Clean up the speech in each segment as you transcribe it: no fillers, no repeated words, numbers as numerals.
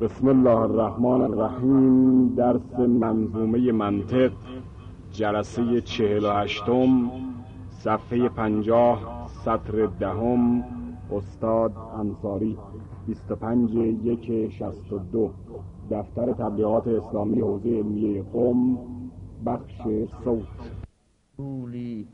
بسم الله الرحمن الرحیم. درس منظومه منطق، جلسه 48، صفحه 50، سطر 10. استاد انصاری، 25/1/62، دفتر تبلیغات اسلامی حوزه علمیه قم، بخش صوت. قولی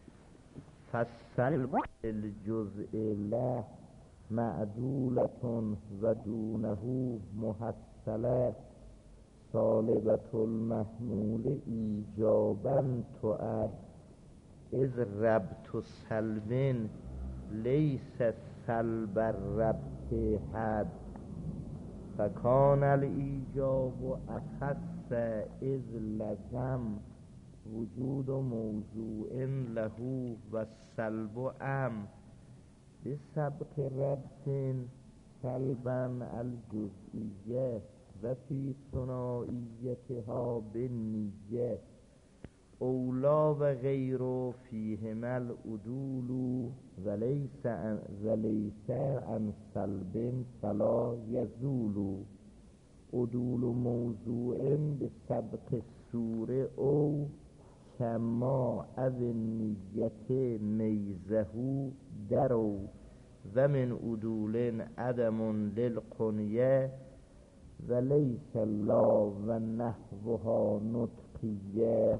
فصل الجزء له معدولتون و دونه محصله صالبت المحمول ایجابا تعد از ربط سلب لیس سلب الربط حد فکان الایجاب اخص از لزم وجود موضوع له و سلب ام بسبق ربط سلبا الجزئیه و فی ثنائیتها بالنیه اولا و غیر فیهما العدول وليس عن سلب فلا يزول عدول موضوع بسبق الصور او کما از نیت میزه درو و من عدول عدم للقنیه و لیس لا و نحوها نطقیه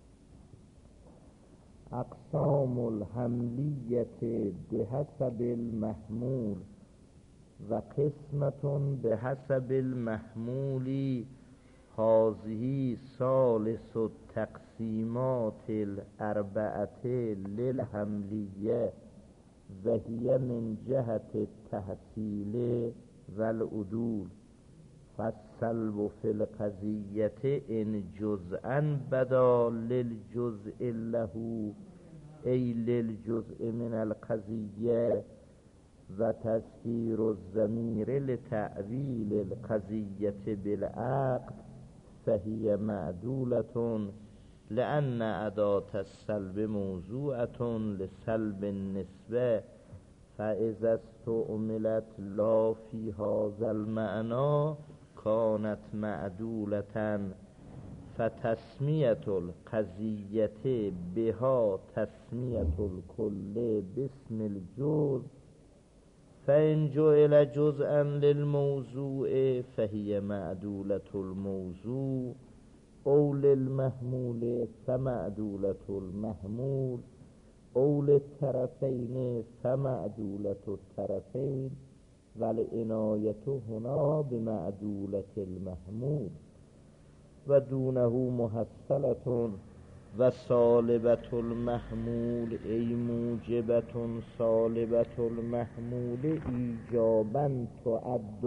اقسام الحملیت بحسب المحمول و قسمتون بحسب المحمولی هذه ثالث التقسیمات الاربعه للحملیه و هی من جهت التحصیل و العدول فالسلب فی القضیه ان جزءا بدا للجزء له ای للجزء من القضیه و تذکیر الضمیر لتأویل القضیه بالعقد فهی معدولة لأن اداة السلب موضوعة لسلب النسبه فاذا استعملت لا فی هذا المعنى كانت معدولة فتسمیة القضیه بها تسمیة الكل باسم الجزء فإن جعل جزءا للموضوع فهي معدولة الموضوع او للمحمول فمعدولة المحمول او للطرفین فمعدولة الطرفین والعنایة هنا بمعدولة المحمول و دونه محصلة و صالبة المحمول ای موجبة صالبة المحمول ایجابا تعد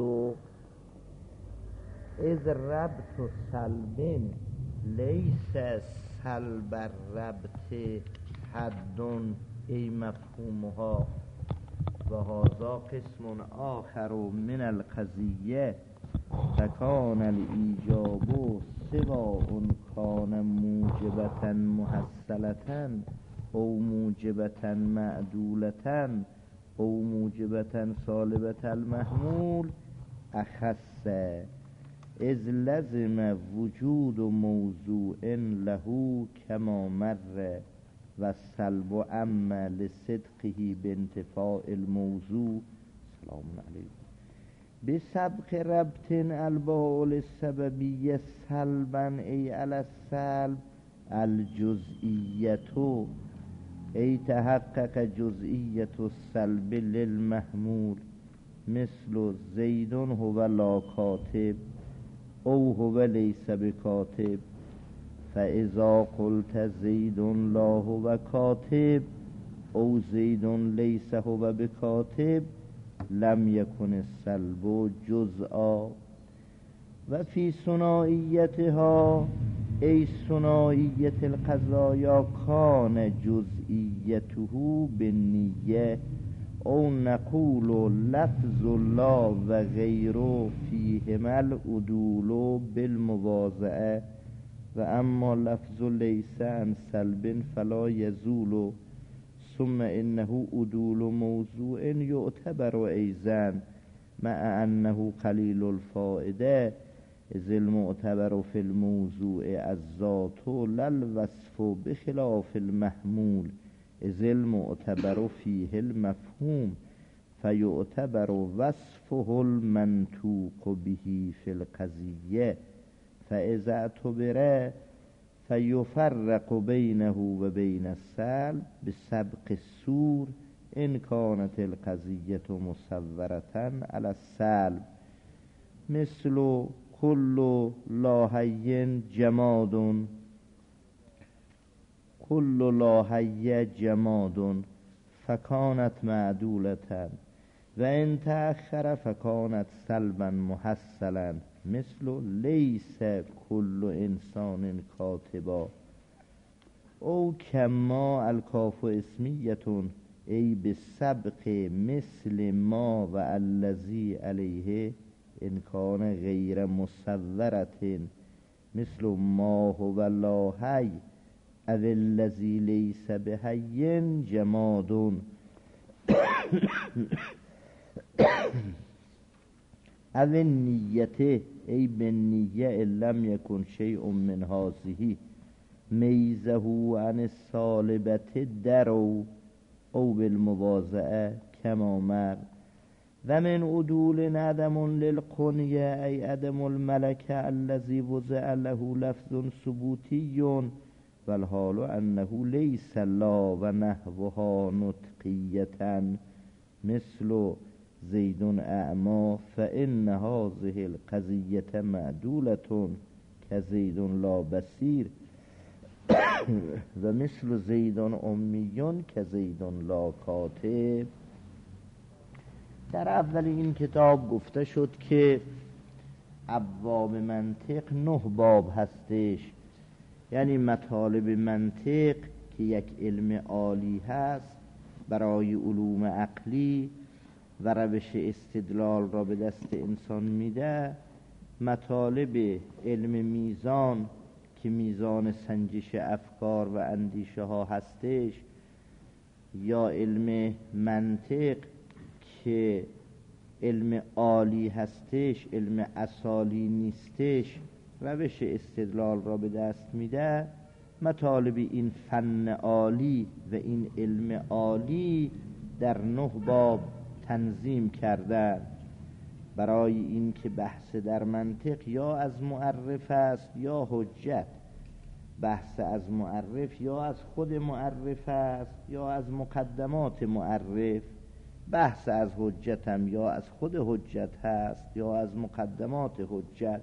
از ربط سلب لیس سلب الربط حد ای مفهومها و هذا قسم آخر من القضیه فکان الایجاب سواء کان موجبة محصلة او موجبة معدولة او موجبة صالبة المحمول اخص از لزم وجود موضوع له کما مر و سلب ام لصدقه بانتفاء الموضوع سلام علیکم بسبق ربط الباء للسببیه سلبا ای علی السلب الجزئیه ای تحقق جزئیه السلب للمحمول مثل زید هو لا کاتب او هو لیس بکاتب فاذا قلت زید لا هو کاتب او زید لیس هو بکاتب لم یکن السلب جزءا و فی ثنائیتها ای ثنائیت القضایا کان جزئیته بالنیه او نقول لفظ لا و غیر فیهما العدول بالمواضعه و اما لفظ لیس عن سلب فلا یزول ثم انه عدول موضوع یعتبر ایضا مع انه قلیل الفائده اذ المعتبر فی الموضوع الذات لا الوصف بخلاف المحمول اذ المعتبر فیه المفهوم فیعتبر وصفه المنطوق به فی القضیه فاذا اعتبر فیفرق بینه و بین السلب بسبق الصور ان كانت القضیة مصورة علی السلب مثل كل لا حی جماد كل لا حی جماد فكانت معدولة و ان تأخر فكانت سلبا محصلا مثل لیس كل انسان کاتبا او کما الکاف اسمیتون ای بسبق مثل ما و الذی علیه ان کان غیر مصورت مثل ما هو لا حی او الذی لیس بحی جماد او النیته ای بالنیه ان لم یکن شیء من هذه میزه عن السالبة درو او بالمواضعه کما مر و من عدول عدم للقنیه ای عدم الملکه الذی وضع له لفظ ثبوتی و الحال انه لیس لا و نحوها نطقیة مثل زید اعما فان هذه القضیة معدولة کزید لا بصیر و مثل زید امی کزید لا کاتب. در اول این کتاب گفته شد که ابواب منطق 9 باب هستش، یعنی مطالب منطق که یک علم عالی هست برای علوم عقلی و روش استدلال را به دست انسان میده، مطالب علم میزان که میزان سنجش افکار و اندیشه ها هستش، یا علم منطق که علم عالی هستش، علم اصالی نیستش، روش استدلال را به دست میده. مطالب این فن عالی و این علم عالی در 9 باب تنظیم کردن برای این که بحث در منطق یا از معرف است یا حجت، بحث از معرف یا از خود معرف است یا از مقدمات معرف، بحث از حجت هم یا از خود حجت هست یا از مقدمات حجت.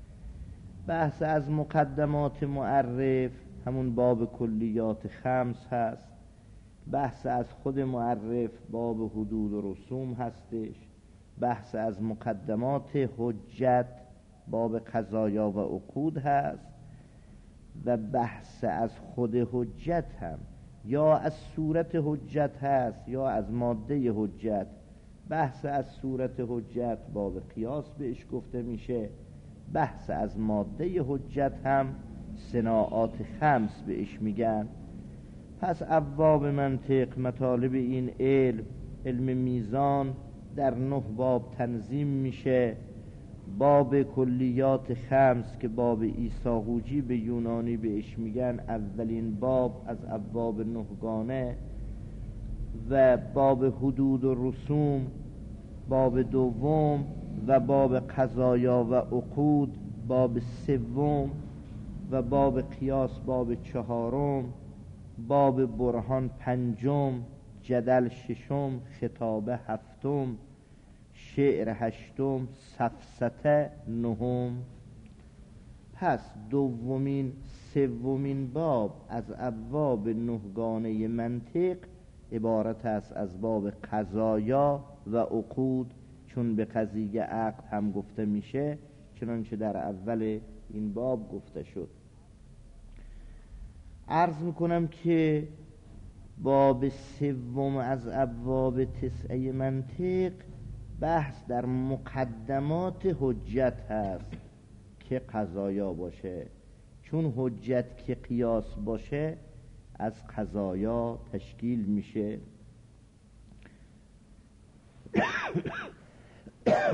بحث از مقدمات معرف همون باب کلیات 5 هست، بحث از خود معرف باب حدود و رسوم هستش، بحث از مقدمات حجت باب قضایا و عقود هست، و بحث از خود حجت هم یا از صورت حجت هست یا از ماده حجت. بحث از صورت حجت باب قیاس بهش گفته میشه، بحث از ماده حجت هم صناعات 5 بهش میگن. پس ابواب منطق، مطالب این علم میزان در 9 باب تنظیم میشه. باب کلیات 5 که باب ایساقوجی به یونانی بهش میگن اولین باب از ابواب 9 گانه، و باب حدود و رسوم باب 2 و باب قضایا و عقود باب 3 و باب قیاس باب 4، باب برهان 5، جدل 6، خطابه 7، شعر 8، سفسطه 9. پس 2، 3 باب از ابواب 9 گانه منطق عبارت است از باب قضایا و عقود، چون به قضیه عقد هم گفته میشه چنانچه در اول این باب گفته شد. عرض میکنم که باب 3 از ابواب 9 منطق بحث در مقدمات حجت هست که قضایا باشه، چون حجت که قیاس باشه از قضایا تشکیل میشه.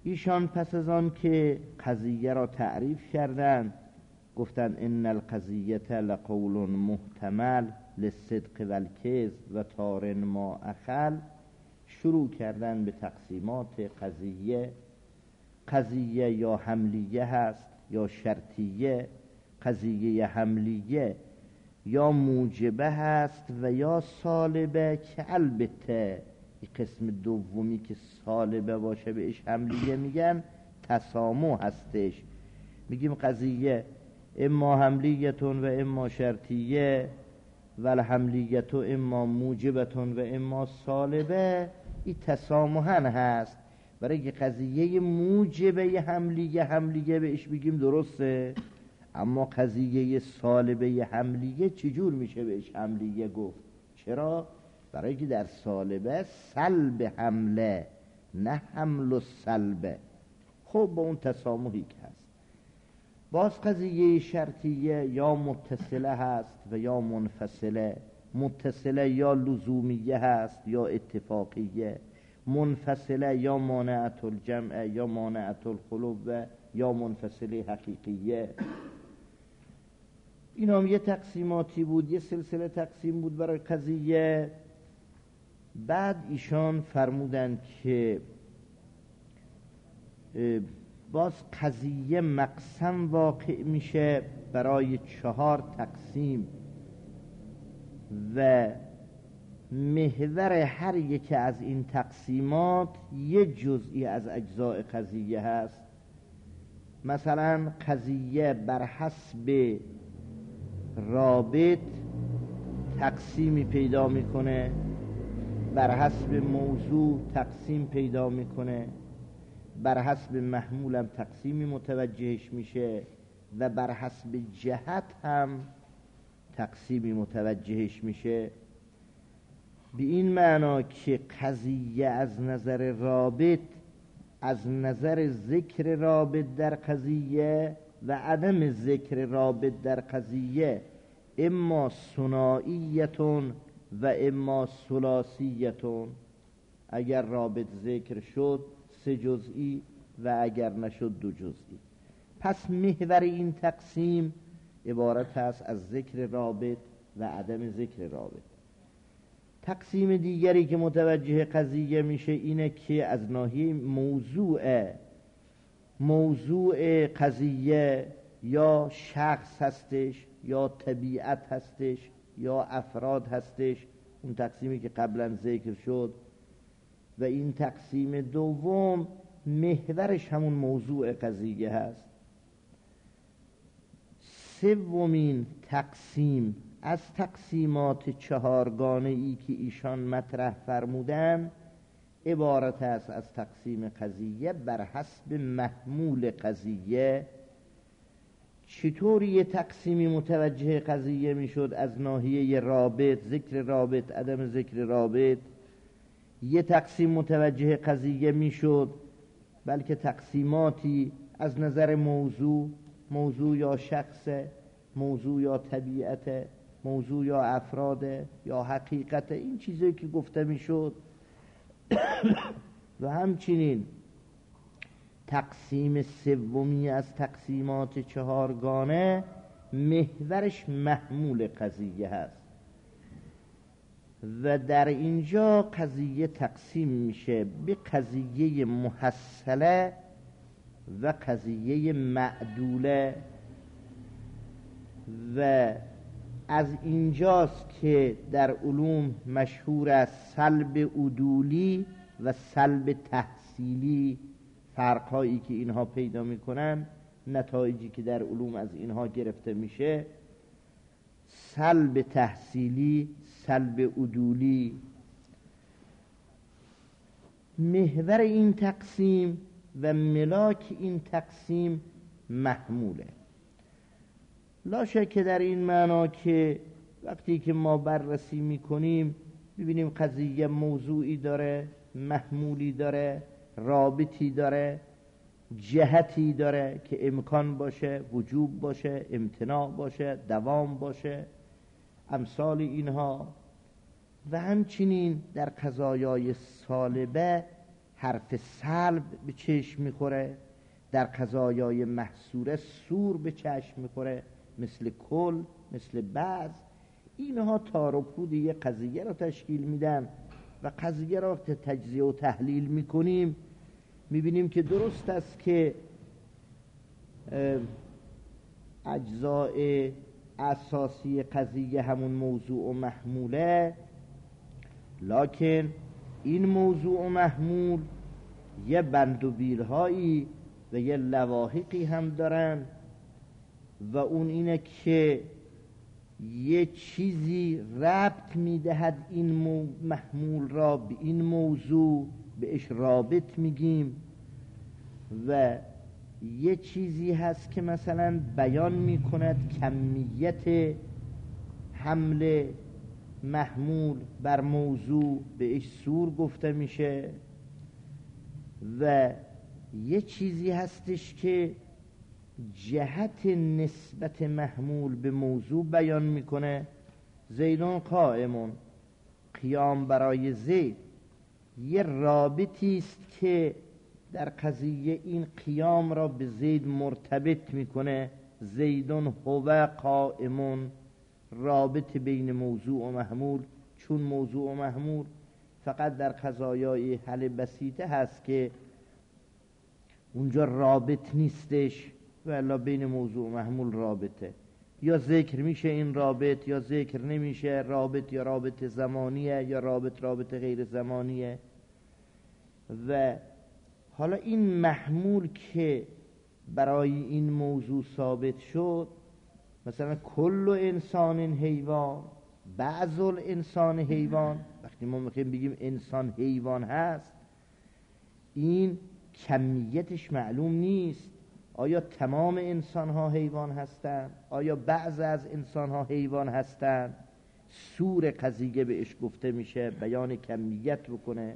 ایشان پس از آن که قضیه را تعریف کردند گفتند ان القضیة لقول محتمل للصدق والکذب و طار ما اخل. شروع کردن به تقسیمات قضیه. قضیه یا حملیه هست یا شرطیه. قضیه حملیه یا موجبه هست و یا سالبه، که البته این قسم دومی که سالبه باشه بهش حملیه میگن، تسامح هستش. میگیم قضیه اما حملیتون و اما شرطیه و الحملیت اما موجبتون و اما سالبه، این تسامحن هست. برای که قضیه موجبه حملیه بهش بگیم درسته، اما قضیه سالبه حملیه چجور میشه بهش حملیه گفت؟ چرا؟ برای که در سالبه سلب حمله نه حمل و سلبه. خب با اون تسامحی که هست. باز قضیه شرطیه یا متصله هست و یا منفصله. متصله یا لزومیه هست یا اتفاقیه. منفصله یا مانعت الجمع یا مانعت الخلو یا منفصله حقیقیه. این هم یه تقسیماتی بود، یه سلسله تقسیم بود برای قضیه. بعد ایشان فرمودن که باز قضیه مقسم واقع میشه برای 4 تقسیم و محور هر یک از این تقسیمات یه جزئی از اجزاء قضیه هست. مثلا قضیه بر حسب رابط تقسیمی پیدا میکنه، بر حسب موضوع تقسیم پیدا میکنه، بر حسب محمولم تقسیمی متوجهش میشه و بر حسب جهت هم تقسیمی متوجهش میشه. به این معنا که قضیه از نظر رابط، از نظر ذکر رابط در قضیه و عدم ذکر رابط در قضیه، اما ثنائیتون و اما ثلاثیتون. اگر رابط ذکر شد 3 جزئی و اگر نشد 2 جزئی. پس محور این تقسیم عبارت است از ذکر رابط و عدم ذکر رابط. تقسیم دیگری که متوجه قضیه میشه اینه که از ناحیه موضوع قضیه یا شخص هستش یا طبیعت هستش یا افراد هستش، اون تقسیمی که قبلا ذکر شد. و این تقسیم دوم محورش همون موضوع قضیه هست. سومین تقسیم از تقسیمات 4 گانه‌ای که ایشان مطرح فرمودن عبارت است از تقسیم قضیه بر حسب محمول قضیه. چطور یه تقسیمی متوجه قضیه میشد از ناحیه رابط، ذکر رابط، عدم ذکر رابط؟ یه تقسیم متوجه قضیه میشد، بلکه تقسیماتی از نظر موضوع یا شخص، موضوع یا طبیعت، موضوع یا افراد یا حقیقت، این چیزی که گفته میشد. و همچنین تقسیم سومی از تقسیمات 4 گانه محورش محمول قضیه هست و در اینجا قضیه تقسیم میشه به قضیه محصله و قضیه معدوله. و از اینجاست که در علوم مشهور است سلب عدولی و سلب تحصیلی، فرقهایی که اینها پیدا میکنن، نتایجی که در علوم از اینها گرفته میشه. سلب تحصیلی، سلب عدولی. محور این تقسیم و ملاک این تقسیم محموله. لا شک در این معنا که وقتی که ما بررسی میکنیم ببینیم قضیه موضوعی داره، محمولی داره، رابطی داره، جهتی داره که امکان باشه، وجوب باشه، امتناع باشه، دوام باشه، امثال اینها. و همچنین در قضایای سالبه حرف سلب به چشم میخوره، در قضایای محصوره سور به چشم میخوره، مثل کل، مثل بعض. اینها تار و پود یه قضیه را تشکیل میدن و قضیه را تجزیه و تحلیل میکنیم، میبینیم که درست است که اجزای اساسی قضیه همون موضوع و محموله، لکن این موضوع و محمول یه بند و بیلهایی و یه لواحقی هم دارن و اون اینه که یه چیزی ربط میدهد این محمول را به این موضوع، بهش رابط میگیم، و یه چیزی هست که مثلا بیان میکند کمیت حمل محمول بر موضوع، بهش سور گفته میشه، و یه چیزی هستش که جهت نسبت محمول به موضوع بیان میکنه. زیدون قائمون، قیام برای زید یه رابطی است که در قضیه این قیام را به زید مرتبط میکنه. زیدون هو قائمون، رابط بین موضوع و محمول، چون موضوع و محمول فقط در قضایای حل بسیطه هست که اونجا رابط نیستش، ولی بین موضوع و محمول رابطه، یا ذکر میشه این رابط یا ذکر نمیشه، رابط یا رابط زمانیه یا رابط غیر زمانیه. و حالا این محمول که برای این موضوع ثابت شد، مثلا کل انسان حیوان، بعض الانسان حیوان، وقتی ما میخوایم بگیم انسان حیوان هست، این کمیتش معلوم نیست. آیا تمام انسان ها حیوان هستند؟ آیا بعض از انسان ها حیوان هستند؟ سور قضیه بهش گفته میشه بیان کمیت بکنه.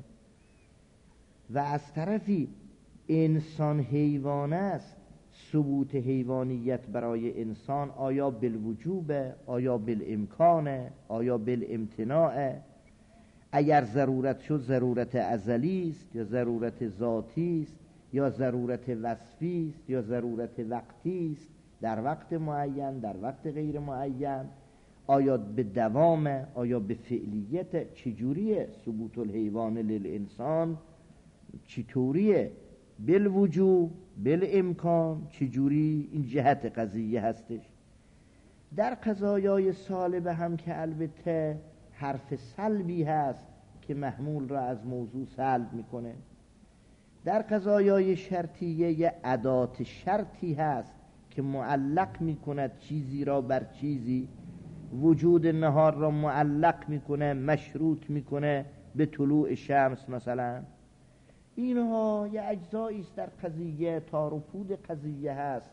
و از طرفی انسان حیوان است، ثبوت حیوانیت برای انسان آیا بالوجوبه، آیا بالامکانه، آیا بالامتناعه؟ اگر ضرورت شد ضرورت ازلی است یا ضرورت ذاتی است یا ضرورت وصفی است یا ضرورت وقتی است، در وقت معین، در وقت غیر معین، آیا به دوامه، آیا به فعلیت؟ چجوریه ثبوت الحیوان للانسان؟ چطوریه؟ بالوجوب، بالامکان، چجوری؟ این جهت قضیه هستش. در قضایای سالبه هم که البته حرف سلبی هست که محمول را از موضوع سلب میکنه. در قضایای شرطیه یه ادات شرطی هست که معلق میکند چیزی را بر چیزی، وجود نهار را معلق میکنه، مشروط میکنه به طلوع شمس مثلا. اینها یه اجزایی است در قضیه، تار و پود قضیه هست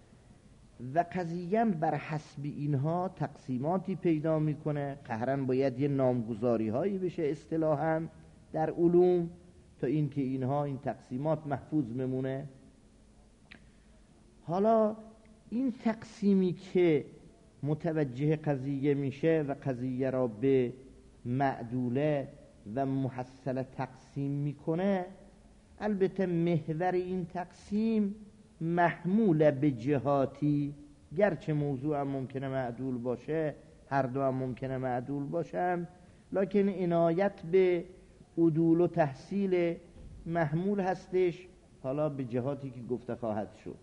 و قضیه بر حسب اینها تقسیماتی پیدا میکنه. قهرن باید یه نامگذاری هایی بشه اصطلاحاً در علوم تا اینکه اینها، این تقسیمات محفوظ میمونه. حالا این تقسیمی که متوجه قضیه میشه و قضیه را به معدوله و محصله تقسیم میکنه، البته محور این تقسیم محمول به جهاتی، گرچه موضوع هم ممکنه معدول باشه، هر دو هم ممکنه معدول باشن، لکن عنایت به عدول و تحصیل محمول هستش، حالا به جهاتی که گفته خواهد شد.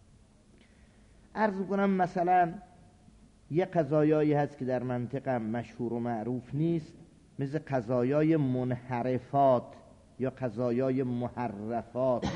عرض کنم مثلا یه قضایایی هست که در منطقه مشهور و معروف نیست، مثل قضایای منحرفات یا قضایای محرفات.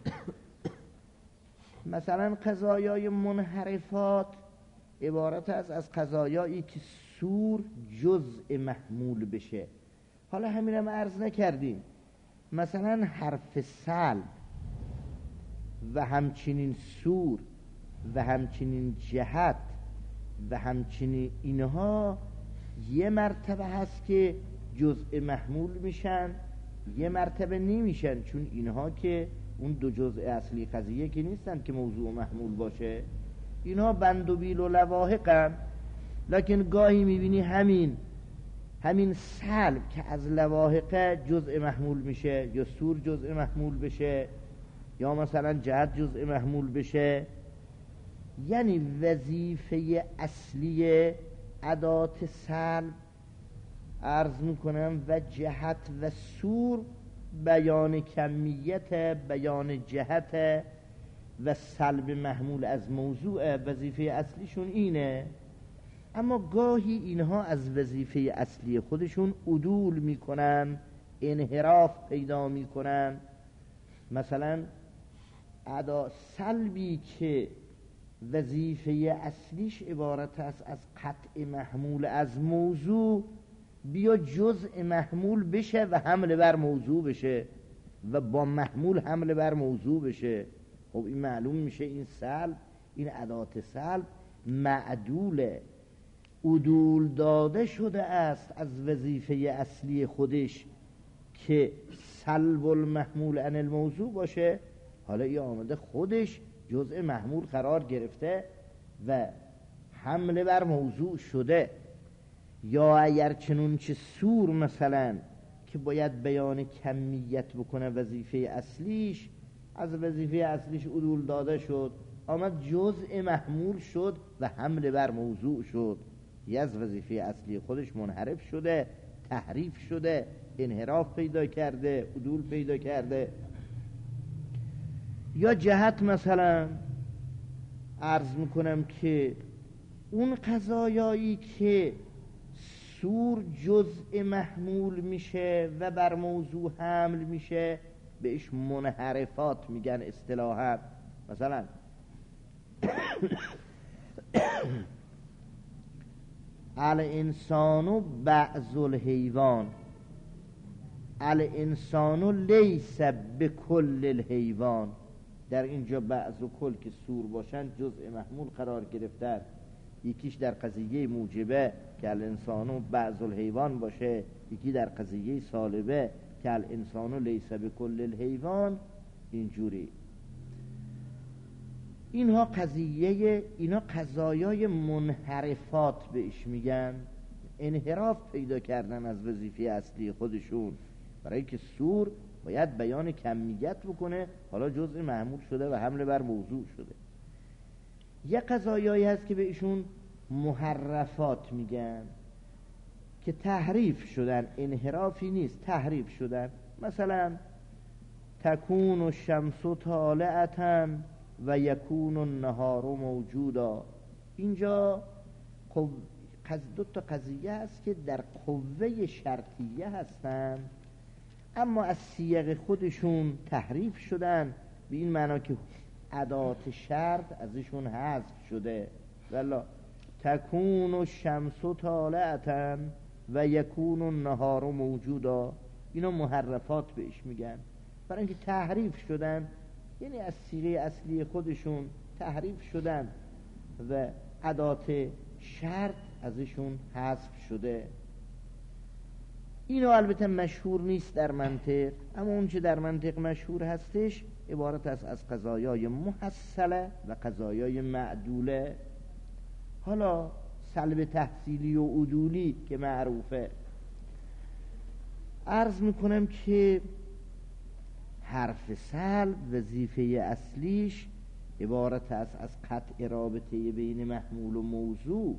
مثلا قضایای منحرفات عبارت است از قضایایی که سور جزء محمول بشه. حالا همین هم عرض نکردیم، مثلا حرف سلب و همچنین سور و همچنین جهت و همچنین اینها یه مرتبه هست که جزء محمول میشن، یه مرتبه نمیشن، چون اینها که اون دو جزء اصلی قضیه که نیستن که موضوع محمول باشه، اینها بند و بیل و لواحقن. لکن گاهی میبینی همین همین سلب که از لواحق جزء محمول میشه، یا سور جزء محمول بشه، یا مثلا جهت جزء محمول بشه، یعنی وظیفه اصلی ادات سلب عرض میکنم و جهت و سور بیان کمیت، بیان جهت و سلب محمول از موضوع. وظیفه اصلیشون اینه، اما گاهی اینها از وظیفه اصلی خودشون عدول میکنن، انحراف پیدا میکنن. مثلا ادا سلبی که وظیفه اصلیش عبارت است از قطع محمول از موضوع، بیا جزء محمول بشه و حمل بر موضوع بشه و با محمول حمل بر موضوع بشه. خب این معلوم میشه این سلب، این ادات سلب معدوله، عدول داده شده است از وظیفه اصلی خودش که سلب المحمول عن الموضوع باشه. حالا این آمده خودش جزء محمول قرار گرفته و حمله بر موضوع شده. یا اگر چنون چه سور مثلا که باید بیان کمیت بکنه وظیفه اصلیش، از وظیفه اصلیش عدول داده شد، آمد جزء محمول شد و حمله بر موضوع شد، یه از وظیفه اصلی خودش منحرف شده، تحریف شده، انحراف پیدا کرده، عدول پیدا کرده. یا جهت مثلا عرض میکنم که اون قضایایی که سور جزء محمول میشه و بر موضوع حمل میشه بهش منحرفات میگن اصطلاحا. مثلا الانسان بعض الحیوان، الانسان لیس بکل الحیوان. در اینجا بعض و کل که سور باشن جزء محمول قرار گرفتن، یکیش در قضیه موجبه که الانسان بعض الحیوان باشه، یکی در قضیه سالبه که الانسان لیس بکل الحیوان. اینجوری اینها قضایای منحرفات بهش میگن، انحراف پیدا کردن از وظیفه اصلی خودشون، برای که سور باید بیان کمیت بکنه، حالا جزء محمول شده و حمله بر موضوع شده. یه قضایایی هست که بهشون محرفات میگن که تحریف شدن، انحرافی نیست، تحریف شدن. مثلا تکون الشمس طالعة و یکون النهار موجودا. اینجا دو تا قضیه هست که در قوه شرطیه هستن، اما از سیاق خودشون تحریف شدن، به این معنا که ادات شرط ازشون حذف شده. والا تکون الشمس طالعة و یکون النهار موجودا، اینا محرفات بهش میگن، برای اینکه تحریف شدن، یعنی از صیغه اصلی خودشون تحریف شدن و ادات شرط ازشون حذف شده. اینو البته مشهور نیست در منطق، اما اون چه در منطق مشهور هستش عبارت است از قضایای محصله و قضایای معدوله. حالا سلب تحصیلی و عدولی که معروفه، عرض میکنم که حرف سلب وظیفه اصلیش عبارت است از قطع رابطه بین محمول و موضوع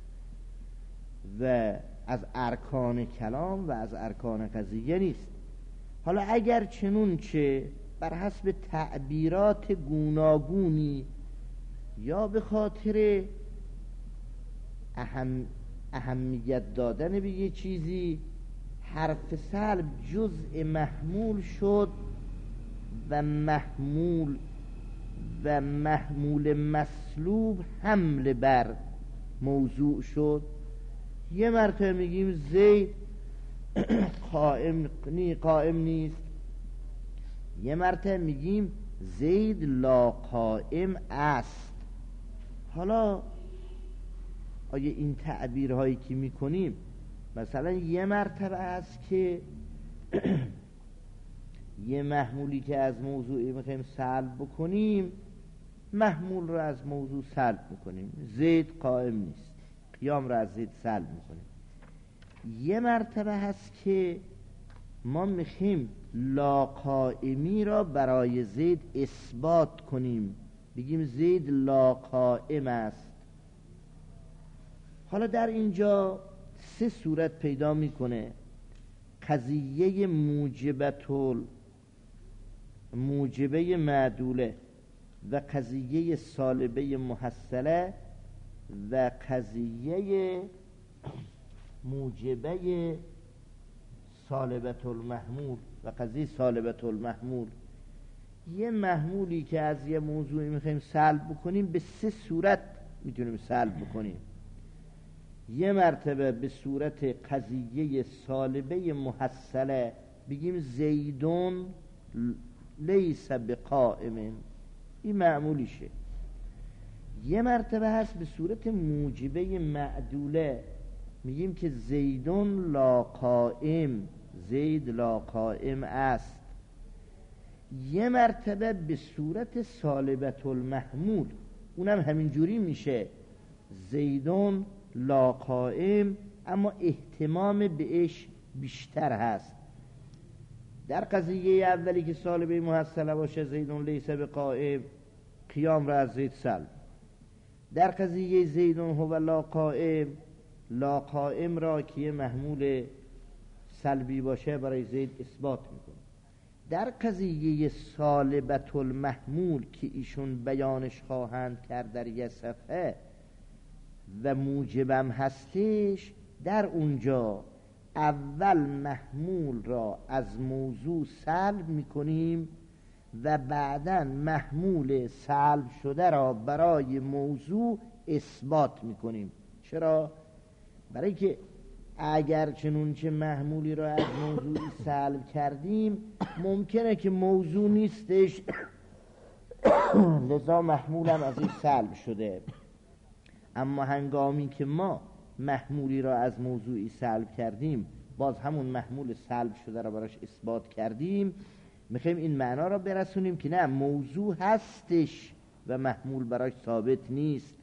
و از ارکان کلام و از ارکان قضیه نیست. حالا اگر چنون چه بر حسب تعبیرات گوناگونی یا به خاطر اهمیت دادن به یه چیزی حرف سلب جزء محمول شد و محمول مسلوب حمل بر موضوع شد، یه مرتبه میگیم زید قائم نیست، یه مرتبه میگیم زید لا قائم است. حالا آیا این تعبیرهایی که میکنیم مثلا یه مرتبه است که یه محمولی که از موضوعی میخوایم سلب بکنیم، محمول رو از موضوع سلب میکنیم، زید قائم نیست، قیام رو از زید سلب میکنیم. یه مرتبه هست که ما میخویم لا قائمی را برای زید اثبات کنیم، بگیم زید لا قائم است. حالا در اینجا سه صورت پیدا میکنه. قضیه موجبه معدوله و قضیه سالبه محصله و قضیه موجبه سالبت المحمول و قضیه سالبت المحمول. یه محمولی که از یه موضوعی میخوایم سلب بکنیم به سه صورت میتونیم سلب بکنیم. یه مرتبه به صورت قضیه سالبه محصله، بگیم زیدون لیس بقائم، این معمولیشه. یه مرتبه هست به صورت موجبه معدوله، میگیم که زیدون لا قائم، زید لا قائم است. یه مرتبه به صورت سالبت المحمول، اونم همینجوری میشه زیدون لا قائم، اما اهتمام بهش بیشتر هست. در قضیه اولی که سالبه محصله باشه زیدون لیس بقائم، قیام را از زید سلب. در قضیه زیدون هو لا قائم، لا قائم را که یه محمول سلبی باشه برای زید اثبات میکنه. در قضیه سالبت المحمول که ایشون بیانش خواهند کرد در یه صفحه و موجبم هستش، در اونجا اول محمول را از موضوع سلب میکنیم و بعداً محمول سلب شده را برای موضوع اثبات میکنیم. چرا؟ برای که اگر چنونچه محمولی را از موضوعی سلب کردیم ممکنه که موضوع نیستش لذا محمولم از این سلب شده. اما هنگامی که ما محمولی را از موضوعی سلب کردیم باز همون محمول سلب شده را براش اثبات کردیم، میخوایم این معنا را برسونیم که نه، موضوع هستش و محمول براش ثابت نیست.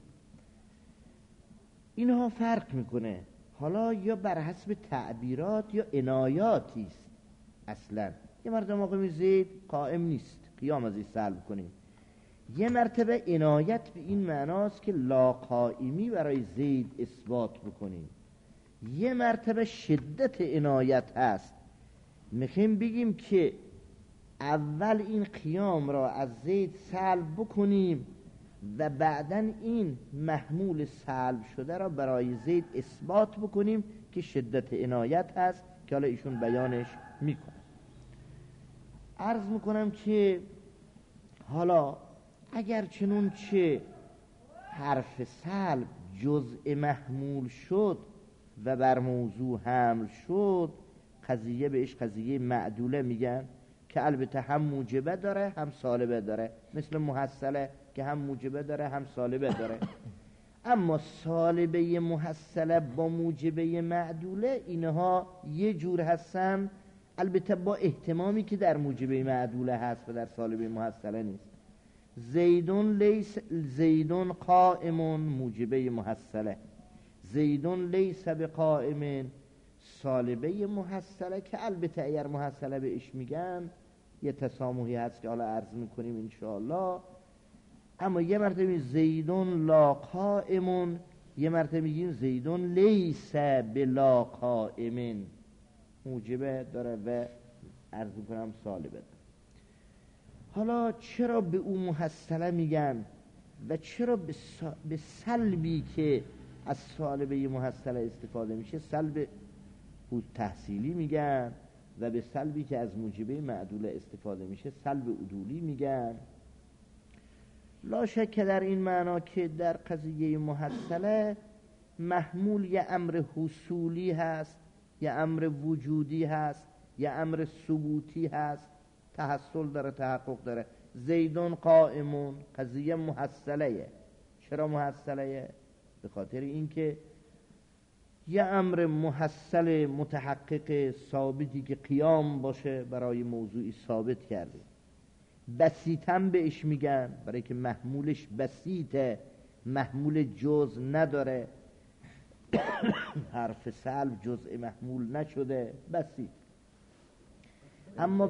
اینها فرق میکنه. حالا یا بر حسب تعبیرات یا عنایاتی است. اصلا یه مرتبه ما قیم زید قائم نیست، قیام از این سلب کنیم. یه مرتبه عنایت به این معناست که لا قائمی برای زید اثبات بکنیم. یه مرتبه شدت عنایت هست، میخوایم بگیم که اول این قیام را از زید سلب بکنیم و بعداً این محمول سلب شده را برای زید اثبات بکنیم که شدت عنایت هست که حالا ایشون بیانش میکنه. عرض میکنم که حالا اگر چنونچه حرف سلب جزء محمول شد و بر موضوع حمل شد، قضیه بهش قضیه معدوله میگن که البته هم موجبه داره هم سالبه داره، مثل محصله که هم موجبه داره هم سالبه داره. اما سالبه محصله با موجبه معدوله اینها یه جور هستن، البته با اهتمامی که در موجبه معدوله هست و در سالبه محصله نیست. زیدون قائمون موجبه محصله، زیدون لیس بقائمن سالبه محصله که البته اگر محصله بهش میگن یه تسامحی هست که حالا عرض میکنیم انشاءالله. اما یه مرتبه میگیم زیدون لا قائمون، یه مرتبه میگیم زیدون لیس بلا قائمن، موجبه داره و عرض میکنم سالبه داره. حالا چرا به اون محصله میگن و چرا به سلبی که از سالبه محصله استفاده میشه سلب تحصیلی میگن و به سلبی که از موجبه معدوله استفاده میشه سلب عدولی میگن؟ لا شک در این معنا که در قضیه محصله محمول یه امر حصولی هست، یه امر وجودی هست، یه امر ثبوتی هست، تحصل داره، تحقق داره. زیدون قائمون قضیه محصله. چرا محصله؟ به خاطر اینکه یه امر محصل متحقق ثابتی که قیام باشه برای موضوعی ثابت کرده. بسیطم بهش میگن برای که محمولش بسیطه، محمول جز نداره. حرف سلب جزء محمول نشده بسیط. اما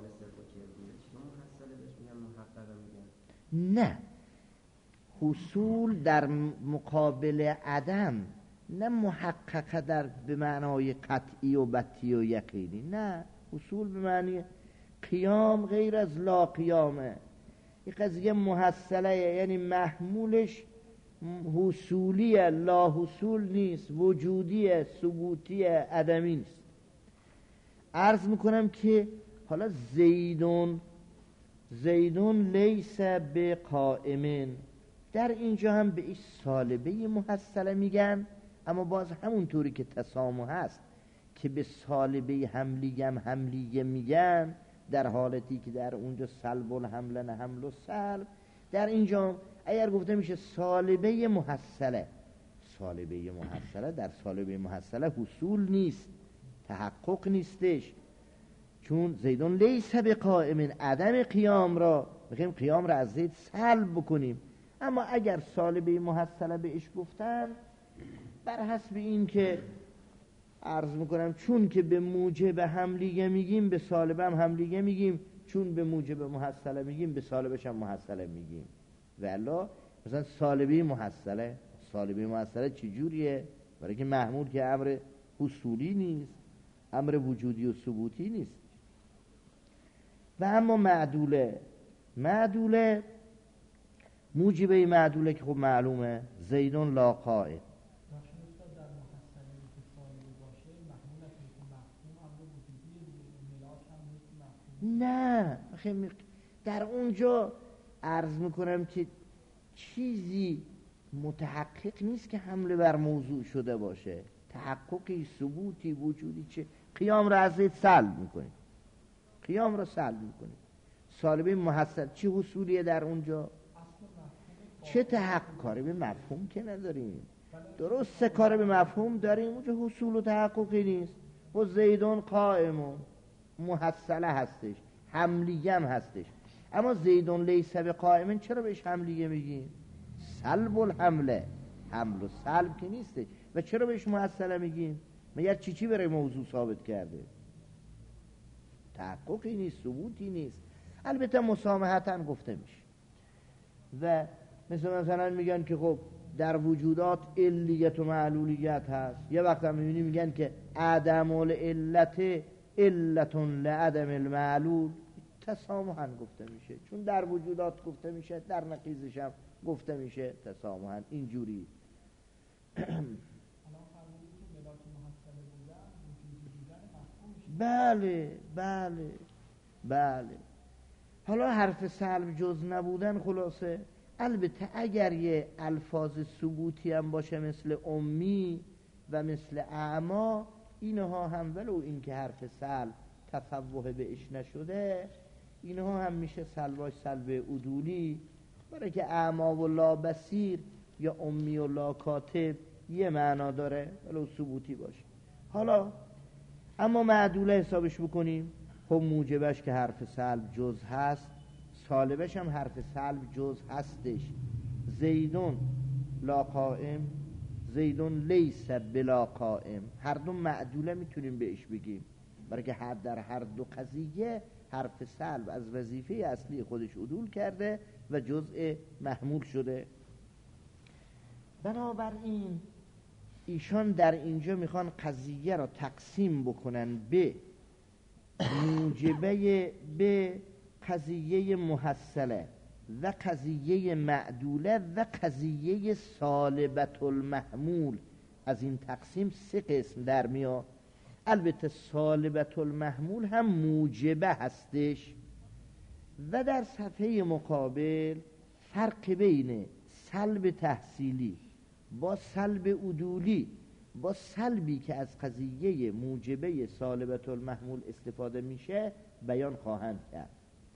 نه، حصول در مقابل عدم، نه محققه در به معنای قطعی و بطی و یقینی، نه، حصول به معنی قیام غیر از لا قیامه. این قضیه محصله، یعنی محمولش حصولیه، لا حصول نیست، وجودیه، ثبوتیه، عدمی نیست. عرض میکنم که حالا زیدون لیس بقائمن، در اینجا هم به ایش سالبه محصله میگن، اما باز همونطوری که تسامح هست که به سالبه حملیه میگن، در حالتی که در اونجا سلب الحمل نه حمل و سلب، در اینجا اگر گفته میشه سالبه محصله در سالبه محصله حصول نیست، تحقق نیستش، چون زیدون لیس بقائم، عدم قیام را میخوایم قیام را از زید سلب بکنیم. اما اگر سالبه محصله بهش گفتن، بر حسب این که عرض میکنم چون که به موجب حملیه میگیم به سالبه هم حملیه میگیم، چون به موجب محصله میگیم به سالبش هم محصله میگیم. والا مثلا سالبه محصله چی جوریه؟ برای که محمول که امر حصولی نیست، امر وجودی و ثبوتی نیست. و اما معدوله موجبه معدوله که خب معلومه، زیدون لا قائم. نه، در اونجا عرض میکنم که چیزی متحقق نیست که حمله بر موضوع شده باشه، تحققی، ثبوتی، وجودی، چه قیام را از زید سلب میکنیم، سالبه محصل چی حصولیه در اونجا؟ چه تحقق؟ کاری به مفهوم که نداریم، درسته کاری به مفهوم داریم، اونجا حصول و تحققی نیست. و زیدون قائمون محصله هستش، حملیه هم هستش، اما زیدون لیس بقائمن چرا بهش حملیه میگیم؟ سلب الحمله، حمل و سلب که نیستش. و چرا بهش محصله میگیم؟ مگر چی برای موضوع ثابت کرده؟ تحققی نیست، ثبوتی نیست. البته مسامحتاً گفته میشه. و مثلا میگن که خب در وجودات علیت و معلولیت هست، یه وقت هم میگن که عدم العلت علتون لعدم المعلول، تسامحاً گفته میشه، چون در وجودات گفته میشه، در نقیضش هم گفته میشه تسامحاً. اینجوری بله. حالا حرف سلب جز نبودن خلاصه، البته اگر یه الفاظ ثبوتی هم باشه مثل امی و مثل اعما، اینها هم ولو این که حرف سلب تفوه بهش نشده، اینها هم میشه سلباش سلب عدولی، برای که اعما و لا بصیر یا امی و لا کاتب یه معنا داره ولو ثبوتی باشه. حالا اما معدوله حسابش بکنیم، خب موجبش که حرف سلب جز هست، سالبش هم حرف سلب جز هستش. زیدون لا قائم، زیدون لیس بلا قائم، هر دو معدوله میتونیم بهش بگیم، برای که در هر دو قضیه حرف سلب از وظیفه اصلی خودش عدول کرده و جزء محمول شده. بنابراین ایشان در اینجا میخوان قضیه را تقسیم بکنن به موجبه، به قضیه محصله و قضیه معدوله و قضیه سالبت المحمول. از این تقسیم 3 قسم در میاد. البته سالبت المحمول هم موجبه هستش. و در صفحه مقابل فرق بین سلب تحصیلی با سلب عدولی، با سلبی که از قضیه موجبه سالبت المحمول استفاده میشه بیان خواهند کرد.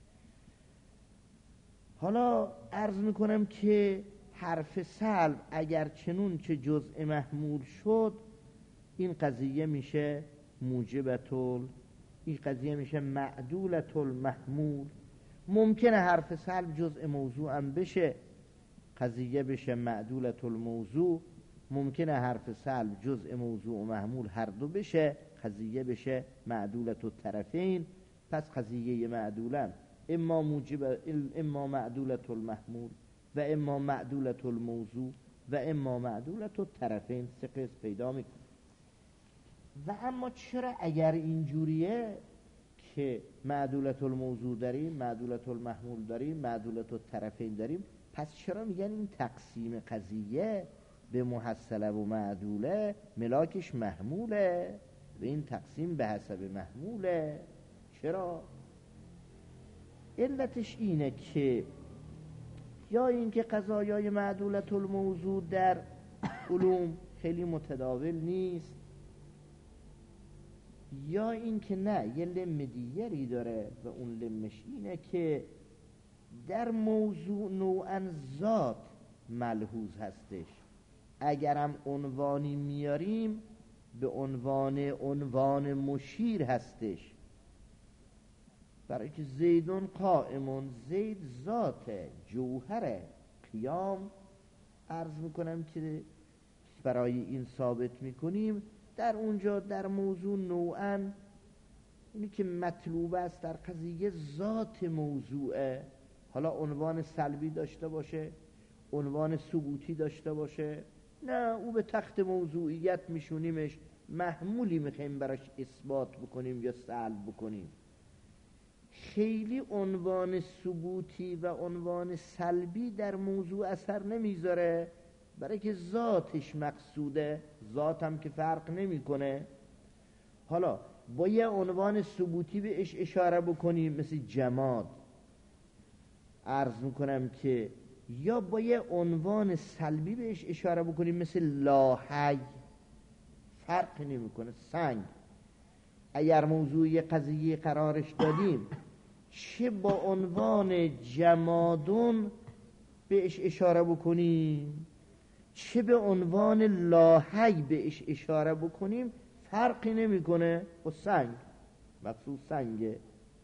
حالا عرض میکنم که حرف سلب اگر چنون چه جزء محمول شد، این قضیه میشه موجبتول، این قضیه میشه معدولت المحمول. ممکنه حرف سلب جزء موضوع هم بشه، قضیه بشه معدولت الموضوع، ممکنه حرف سلب جزء موضوع و محمول هر دو بشه، قضیه بشه معدولت الطرفین. پس قضیه معدولن اما موجب، اما معدولت المحمول و اما معدولت الموضوع و اما معدولت الطرفین، سه قسم پیدا میکنه. و اما چرا اگر اینجوریه که معدولت الموضوع داریم، معدولت المحمول داریم، معدولت الطرفین داریم، پس چرا میگن این تقسیم قضیه به محصله و معدوله ملاکش محموله و این تقسیم به حسب محموله؟ چرا؟ علتش اینه که یا اینکه قضایای معدولت الموضوع در علوم خیلی متداول نیست، یا اینکه نه یه لم دیگری داره و اون لمش اینه که در موضوع نوعاً ذات ملحوظ هستش. اگرم عنوانی میاریم به عنوان مشیر هستش، برای که زیدون قائمون، زید ذات جوهر قیام. عرض میکنم که برای این ثابت میکنیم در اونجا در موضوع نوعاً اینی که مطلوب است در قضیه ذات موضوعه. حالا عنوان سلبی داشته باشه، عنوان ثبوتی داشته باشه، نه او به تخت موضوعیت میشونیمش، محمولی میخوایم براش اثبات بکنیم یا سلب بکنیم. خیلی عنوان ثبوتی و عنوان سلبی در موضوع اثر نمیذاره، برای که ذاتش مقصوده، ذات هم که فرق نمیکنه. حالا با یه عنوان ثبوتی بهش اشاره بکنیم مثل جماد، عرض میکنم که یا با یه عنوان سلبی بهش اشاره بکنیم مثل لاحی، فرق نمیکنه. سنگ اگر موضوعی قضیه قرارش دادیم، چه با عنوان جمادون بهش اشاره بکنیم چه به عنوان لاحی بهش اشاره بکنیم فرقی نمیکنه. و سنگ مقصود سنگه.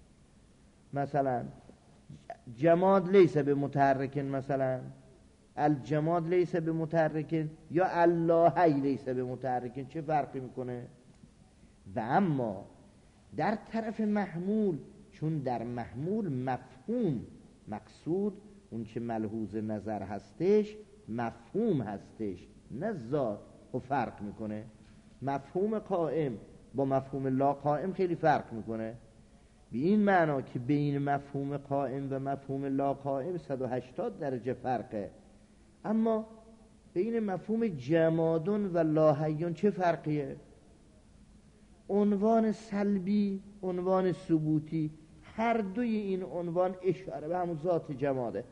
مثلا جماد لیس به متحرکن، مثلا الجماد لیس به متحرکن یا اللاحی لیس به متحرکن، چه فرقی میکنه؟ و اما در طرف محمول، چون در محمول مفهوم مقصود اون چه ملحوظ نظر هستش مفهوم هستش نه ذات، و فرق میکنه. مفهوم قائم با مفهوم لا قائم خیلی فرق میکنه، به این معنا که بین مفهوم قائم و مفهوم لا قائم 180 درجه فرقه. اما بین مفهوم جمادون و لاحیون چه فرقیه؟ عنوان سلبی، عنوان ثبوتی، هر دوی این عنوان اشاره به همون ذات جماده.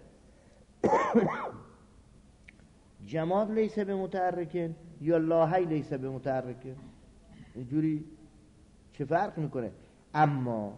جماد لیسه به متحرکن یا لاحی لیسه به متحرکن، اینجوری چه فرق میکنه؟ اما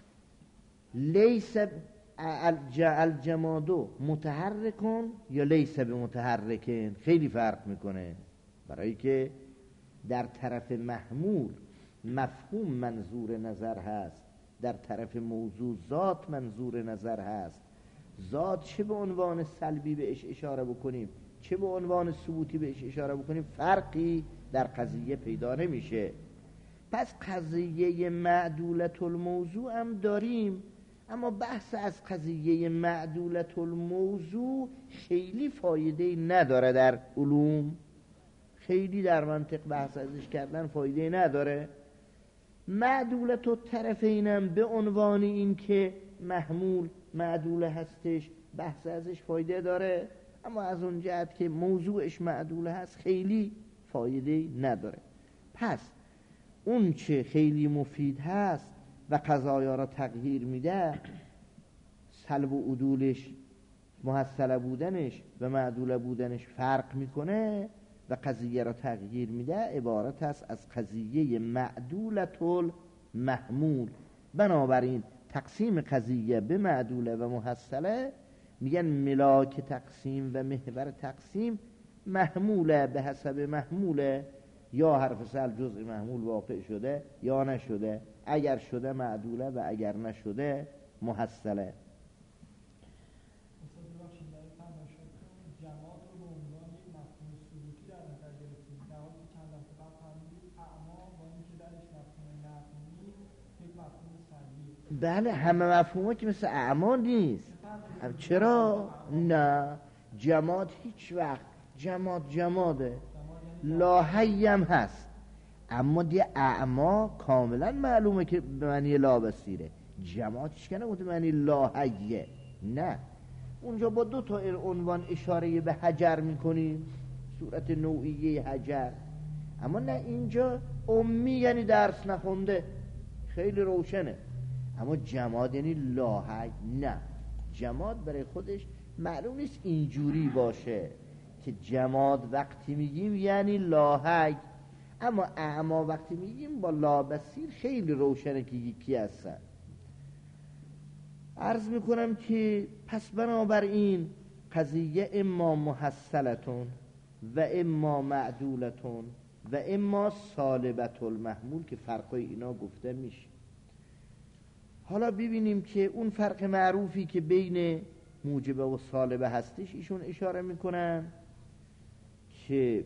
لیسه الجمادو متحرکن یا لیسه به متحرکن خیلی فرق میکنه، برای که در طرف محمول مفهوم منظور نظر هست، در طرف موضوع ذات منظور نظر هست. ذات چه به عنوان سلبی بهش اشاره بکنیم چه به عنوان ثبوتی بهش اشاره بکنیم فرقی در قضیه پیدا نمیشه. پس قضیه معدولت الموضوع هم داریم، اما بحث از قضیه معدولت الموضوع خیلی فایده نداره در علوم، خیلی در منطق بحث ازش کردن فایده نداره. معدولت الطرفینم به عنوان این که محمول معدوله هستش بحث ازش فایده داره، اما از اون جهت که موضوعش معدوله هست خیلی فایده نداره. پس اون چه خیلی مفید هست و قضایا را تغییر میده، سلب و عدولش، محصله بودنش و معدوله بودنش فرق میکنه و قضیه را تغییر میده، عبارت است از قضیه معدولت المحمول. بنابراین تقسیم قضیه به معدوله و محصله میگن ملاک تقسیم و محور تقسیم محموله به حسب محموله، یا حرف سلب جزء محمول واقع شده یا نشده، اگر شده معدوله و اگر نشده محصله. جماد رو به عنوان یک مفهوم ثبوتی در نظر بله همه مفهومه که مثل اعمال نیست. چرا؟ نه، جماد هیچ وقت جماده، لاحی هم هست، اما دیگه اعما کاملا معلومه که به معنی لابسیره. جماد هیچ کنه به معنی لاحیه، نه. اونجا با دو تا عنوان اشاره به حجر میکنیم، صورت نوعیه حجر، اما نه اینجا امی یعنی درس نخونده، خیلی روشنه. اما جماد یعنی لاحی، نه. جماد برای خودش معلوم نیست اینجوری باشه که جماد وقتی میگیم یعنی لاحی، اما اعما وقتی میگیم با لابسیر خیلی روشنه که یکی هستن. عرض میکنم که پس بنابراین قضیه اما محصلتون و اما معدولتون و اما سالبت المحمول که فرقای اینا گفته میشه. حالا ببینیم که اون فرق معروفی که بین موجبه و سالبه هستش ایشون اشاره میکنن که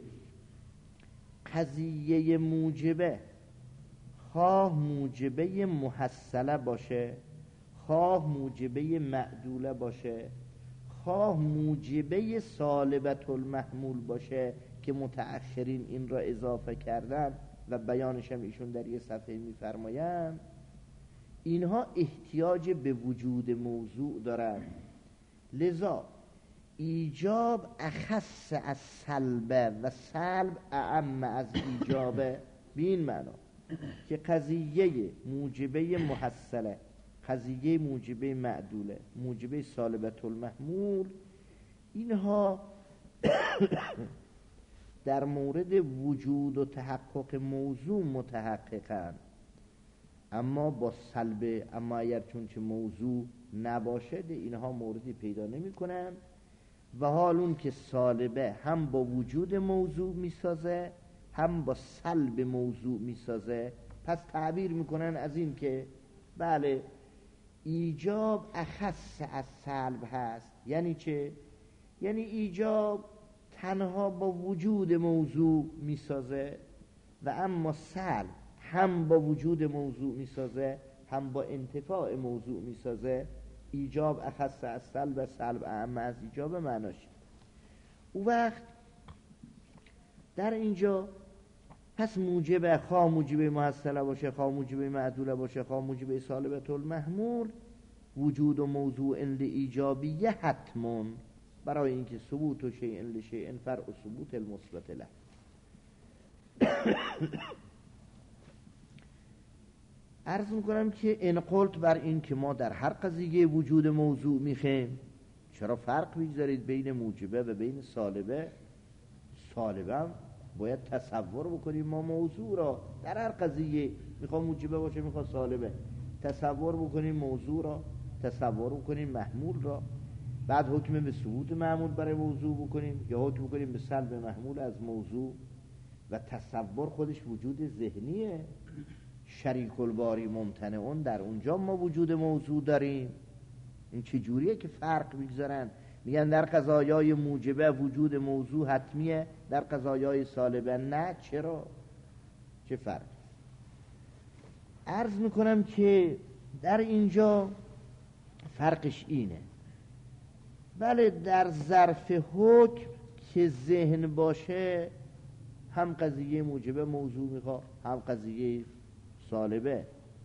قضیه موجبه خواه موجبه محصله باشه، خواه موجبه معدوله باشه، خواه موجبه سالبت المحمول باشه که متأخرین این را اضافه کردن و بیانش هم ایشون در یه صفحه میفرمایند، اینها احتیاج به وجود موضوع دارن. لذا ایجاب اخص از سلبه و سلب اعم از ایجابه، به این معنا که قضیه موجبه محصله، قضیه موجبه معدوله، موجبه سالبت المحمول، اینها در مورد وجود و تحقق موضوع متحققن، اما با سلبه، اما اگر چون که موضوع نباشه اینها موردی پیدا نمی کنن. و حال اون که سالبه هم با وجود موضوع میسازه هم با سلب موضوع میسازه، پس تعبیر میکنن از این که بله ایجاب اخص از سلب هست. یعنی چه؟ یعنی ایجاب تنها با وجود موضوع میسازه و اما سلب هم با وجود موضوع میسازه هم با انتفاع موضوع میسازه. ایجاب اخص از سلب، سلب اعم از ایجاب معناش. او وقت در اینجا پس موجبه، خواه موجبه محصله باشه، خواه موجبه معدوله باشه، خواه موجبه سالبت المحمول، وجود و موضوع لایجابیه حتمون، برای اینکه ثبوت و شیء لشیء فرع و ثبوت المثبت له. عرض میکنم که ان قلت بر این که ما در هر قضیه وجود موضوع میخیم، چرا فرق میگذارید بین موجبه و بین سالبه؟ سالبه هم باید تصور بکنیم ما موضوع را در هر قضیه، میخوام موجبه باشه میخوام سالبه، تصور بکنیم موضوع را، تصور بکنیم محمول را، بعد حکم به ثبوت محمول برای موضوع بکنیم یا حکم بکنیم به سلب محمول از موضوع. و تصور خودش وجود ذهنیه، شریک الباری ممتنعون، در اونجا ما وجود موضوع داریم. این چه جوریه که فرق میگذارن؟ میگن در قضایای موجبه وجود موضوع حتمیه، در قضایای سالبه نه. چرا؟ چه فرق؟ عرض میکنم که در اینجا فرقش اینه، بله در ظرف حکم که ذهن باشه هم قضیه موجبه موضوع میخواد هم قضیه سالبه.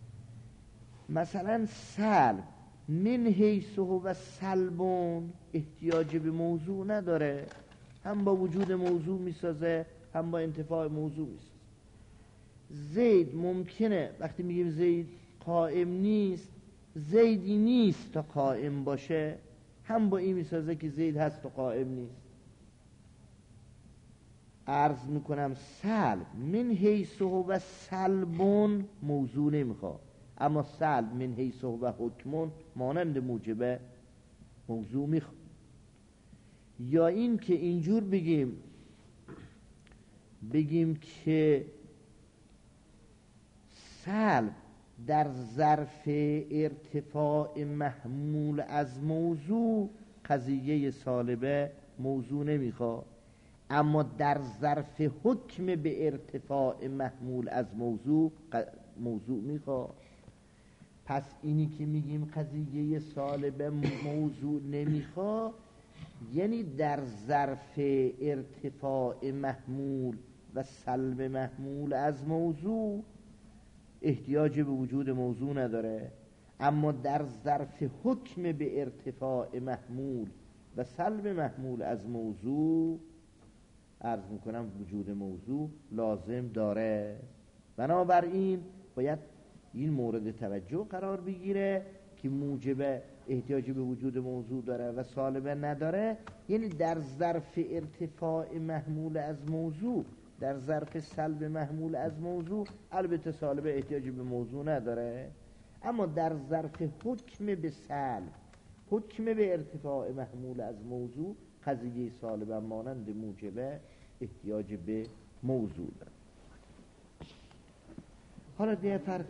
مثلا سلب من حیث و سلبون احتیاج به موضوع نداره، هم با وجود موضوع میسازه هم با انتفاع موضوع میسازه. زید ممکنه وقتی میگیم زید قائم نیست، زیدی نیست تا قائم باشه، هم با این میسازه که زید هست و قائم نیست. عرض میکنم سلب من حیث و سلبون موضوع نمیخواد، اما سلب من حیث و حکمون مانند موجبه موضوع میخواد. یا این که اینجور بگیم که سلب در ظرف ارتفاع محمول از موضوع قضیه سالبه موضوع نمیخواد، اما در ظرف حکم به ارتفاع محمول از موضوع موضوع میخواد. پس اینی که میگیم قضیه سالبه موضوع نمیخواد، یعنی در ظرف ارتفاع محمول و سلب محمول از موضوع احتیاج به وجود موضوع نداره، اما در ظرف حکم به ارتفاع محمول و سلب محمول از موضوع عرض میکنم وجود موضوع لازم داره. بنابراین باید این مورد توجه قرار بگیره که موجب احتیاج به وجود موضوع داره و سالبه نداره، یعنی در ظرف ارتفاع محمول از موضوع، در ظرف سلب محمول از موضوع البته سالبه احتیاج به موضوع نداره، اما در ظرف حکم به سلب، حکم به ارتفاع محمول از موضوع، قضیه سالبه مانند موجبه احتیاج به موضوع داره. حالا دیگه فرق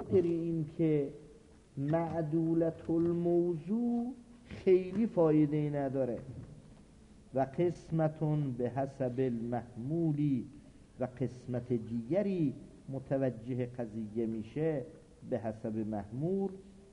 خاطر این که معدولت الموضوع خیلی فایده نداره و قسمتون به حسب المحمولی و قسمت دیگری متوجه قضیه میشه به حسب محمول.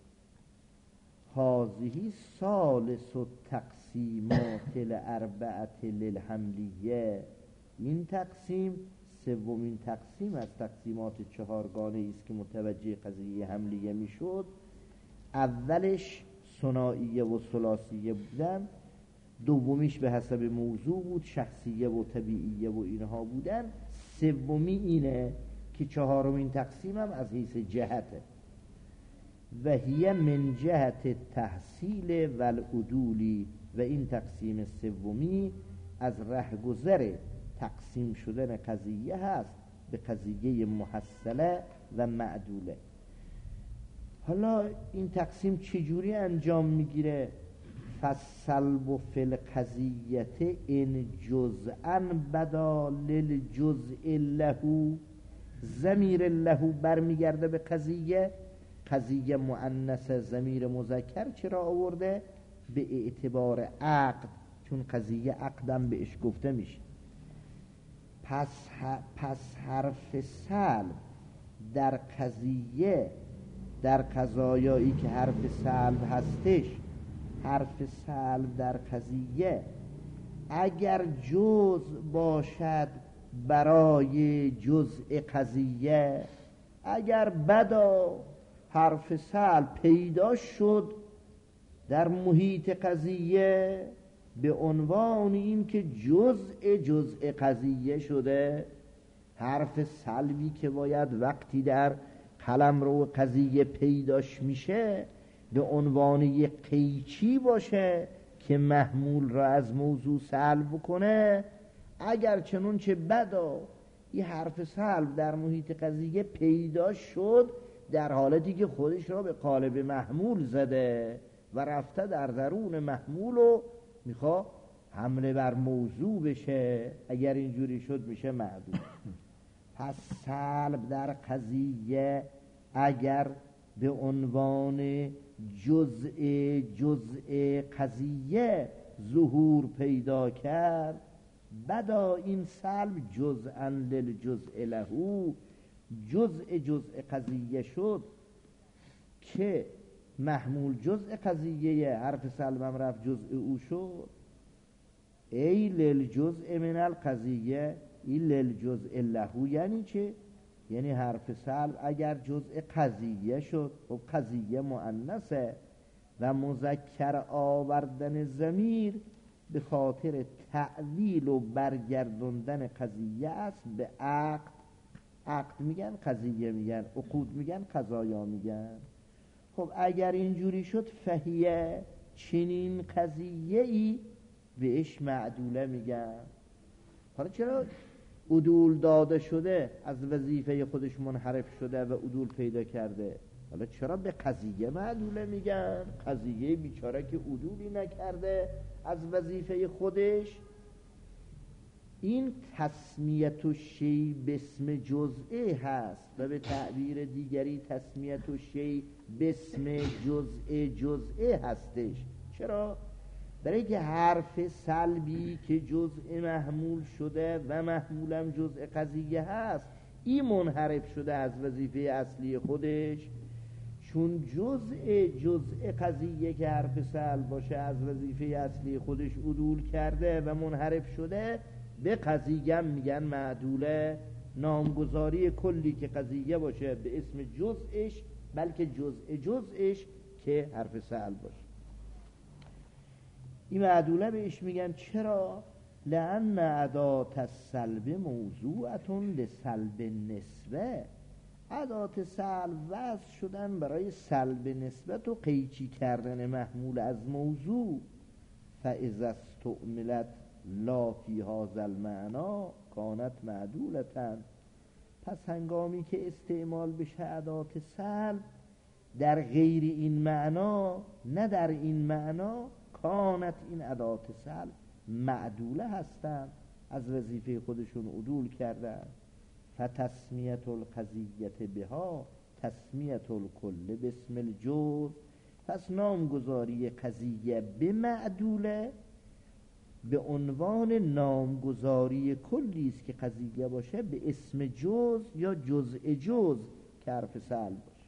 هذه ثالث التقسیمات الاربعه للحملیه، این تقسیم سومین تقسیم از تقسیمات چهارگانه است که متوجه قضیه حملیه میشد. اولش ثنائیه و ثلاثیه بودن، دومیش به حسب موضوع بود، شخصیه و طبیعیه و اینها بودن، سومی اینه که چهارمین تقسیم هم از حیث جهته و هی من جهت تحصیل و العدولی، و این تقسیم سومی از رهگذر تقسیم شدن قضیه هست به قضیه محصله و معدوله. حالا این تقسیم چجوری انجام میگیره؟ فالسلب فی القضیت ان جزءا بدا للجزء له، ضمیر له برمیگرده به قضیه. قضیه مؤنث، ضمیر مذکر چرا آورده؟ به اعتبار عقد، چون قضیه عقدم بهش گفته میشه. پس حرف سلب در قضیه، در قضایایی که حرف سلب هستش، حرف سلب در قضیه اگر جزء باشد برای جزء قضیه، اگر بدا حرف سلب پیدا شد در محیط قضیه به عنوان این که جزء قضیه شده، حرف سلبی که باید وقتی در قلمرو قضیه پیداش میشه به عنوان یک قیچی باشه که محمول را از موضوع سلب کنه، اگر چنون چه بدا این حرف سلب در محیط قضیه پیدا شد در حالتی که خودش را به قالب محمول زده و رفته در درون محمول و میخواد حمله بر موضوع بشه، اگر اینجوری شد میشه معدول. پس سلب در قضیه اگر به عنوان جزء قضیه ظهور پیدا کرد، بدا این سلب جزءا للجزء له، جزء قضیه شد که محمول جزء قضیه، حرف سلب هم رفت جزء او شد. ای للجزء من القضیه، ای للجزء له یعنی چه؟ یعنی حرف سلب اگر جزء قضیه شد، خب قضیه مؤنثه و مذکر آوردن ضمیر به خاطر تعویل و برگردوندن قضیه است به عقد. عقد میگن، قضیه میگن، عقود میگن، قضایا میگن. خب اگر اینجوری شد فهیه، چنین قضیه ای بهش معدوله میگن. حالا چرا عدول داده شده، از وظیفه خودش منحرف شده و عدول پیدا کرده، حالا چرا به قضیه معدوله میگن؟ قضیه بیچاره که عدولی نکرده از وظیفه خودش. این تسمیت الشیء باسم جزئه هست و به تعبیر دیگری تسمیت الشیء باسم جزئه هستش. چرا؟ برای که حرف سلبی که جزء محمول شده و محمولم جزء قضیه هست، این منحرف شده از وظیفه اصلی خودش، چون جزء قضیه که حرف سلب باشه از وظیفه اصلی خودش عدول کرده و منحرف شده، به قضیه میگن معدوله. نامگذاری کلی که قضیه باشه به اسم جزءش، بلکه جزءش که حرف سلب باشه، این معدوله بهش میگن. چرا؟ لأن ادات السلب موضوعتون لسلب نسبه، ادات سلب وضع شدن برای سلب نسبت و قیچی کردن محمول از موضوع. فاذا استعملت لا فی هذا المعنی کانت معدولتن، پس هنگامی که استعمال بشه ادات سلب در غیر این معنا، نه در این معنا، کانت این ادات سلب معدوله هستن، از وظیفه خودشون عدول کردن. فتسمیت القضیت بها تسمیت الکل باسم الجزء. پس نامگذاری قضیه به معدوله به عنوان نامگذاری کلی است که قضیه باشه به اسم جزء یا جزء جزء که حرف سلب باشه.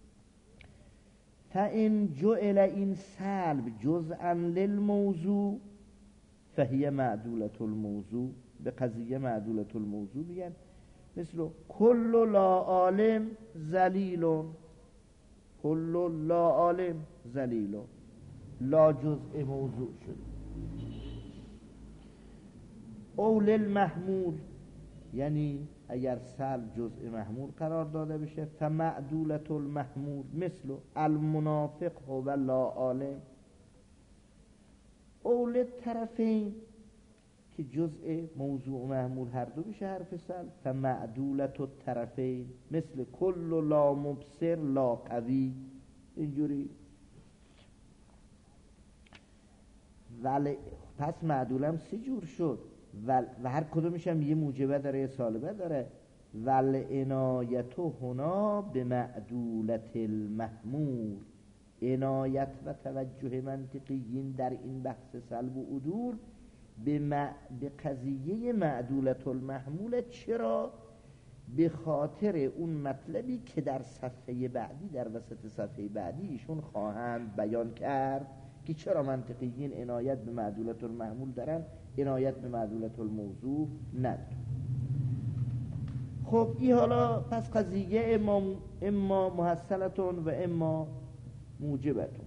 فإن جعل این سلب جزءا للموضوع فهی معدولة الموضوع. به قضیه معدولة الموضوع میگن. مثل کل لا عالم ذلیل، کل لا عالم ذلیل، لا جزء موضوع شد. اول المحمول، یعنی اگر سلب جزء محمول قرار داده بشه فمعدولة المحمول مثل المنافق هو لا عالم. اول طرفین که جزء موضوع محمول هر دو بشه حرف سلب فمعدولة الطرفین مثل کل لا مبصر لا قوی. اینجوری ولی پس معدولم سه جور شد و هر کدومش هم یه موجبه داره یه سالبه داره. والعنایت هنا به معدولة المحمول، عنایت و توجه منطقیین در این بحث سلب و عدول به قضیه معدولة المحمول. چرا؟ به خاطر اون مطلبی که در صفحه بعدی، در وسط صفحه بعدی ایشون خواهند بیان کرد که چرا منطقیین عنایت به معدولة المحمول دارن، عنایت به معدولة الموضوع ندارن. خب این حالا پس قضیه اما محصلتون و اما موجبتون.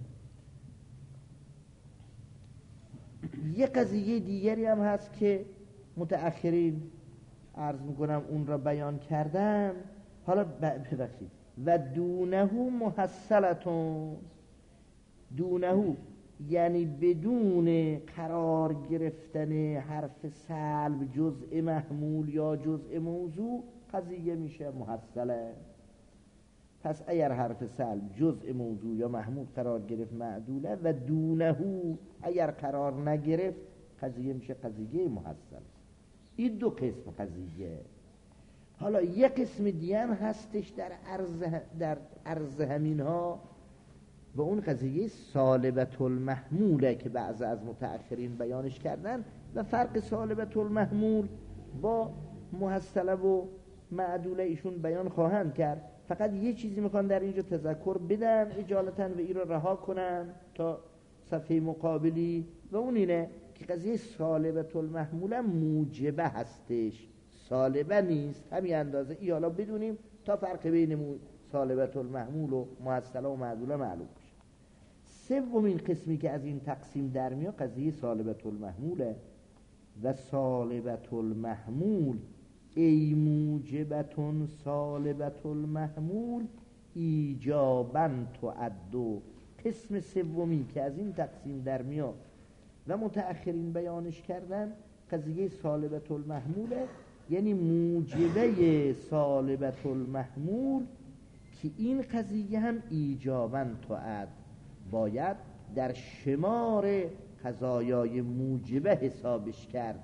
یه قضیه دیگری هم هست که متأخرین عرض میکنم اون را بیان کردم. حالا ببخشید و دونه محصلتون. دونه یعنی بدون قرار گرفتن حرف سلب جزء محمول یا جزء موضوع قضیه میشه محصله. پس اگر حرف سلب جزء موضوع یا محمول قرار گرفت معدوله و دونه اگر قرار نگرفت قضیه میشه قضیه محصل. این دو قسم قضیه. حالا یک قسم دیگه هم هستش در عرض همین ها و اون قضیه سالبة المحموله که بعض از متأخرین بیانش کردن و فرق سالبة المحمول با محصله و معدوله ایشون بیان خواهند کرد. فقط یه چیزی میخوان در اینجا تذکر بدن اجالتا و این رو رها کنن تا صفحه مقابلی و اون اینه که قضیه سالبة المحموله موجبه هستش، سالبه نیست. همین اندازه ای حالا بدونیم تا فرق بین سالبة المحمول و محصله و معدوله معلوم بشه. سومین قسمی که از این تقسیم در میاد قضیه سالبة المحموله و سالبة المحمول ای موجبتون سالبة المحمول ایجاباً تعد. قسم سومی که از این تقسیم در میاد و متأخرین بیانش کردن قضیه سالبة المحموله، یعنی موجبه سالبة المحمول که این قضیه هم ایجاباً تعد باید در شمار قضایای موجبه حسابش کرد.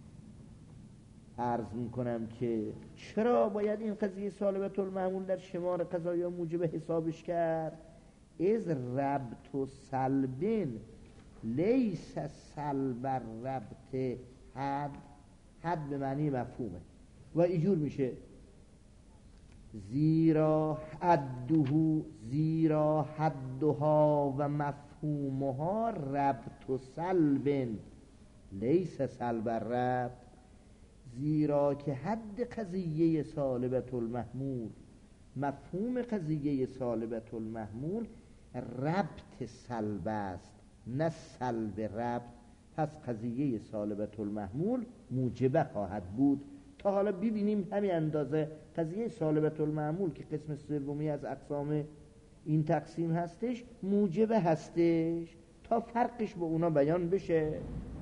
عرض میکنم که چرا باید این قضیه سالبة المحمول در شمار قضایای موجبه حسابش کرد؟ از ربط و سلبین لیس سلب ربط حد. حد به معنی مفهومه و اینجور میشه زیرا حدها و مفهومها ربط و سلبین لیس سلب ربط. زیرا که حد قضیه سالبة المحمول، مفهوم قضیه سالبة المحمول ربط سلب است نه سلب ربط. پس قضیه سالبة المحمول موجبه خواهد بود. تا حالا ببینیم همین اندازه قضیه سالبة المحمول که قسم سومی از اقسام این تقسیم هستش موجبه هستش تا فرقش با اونا بیان بشه.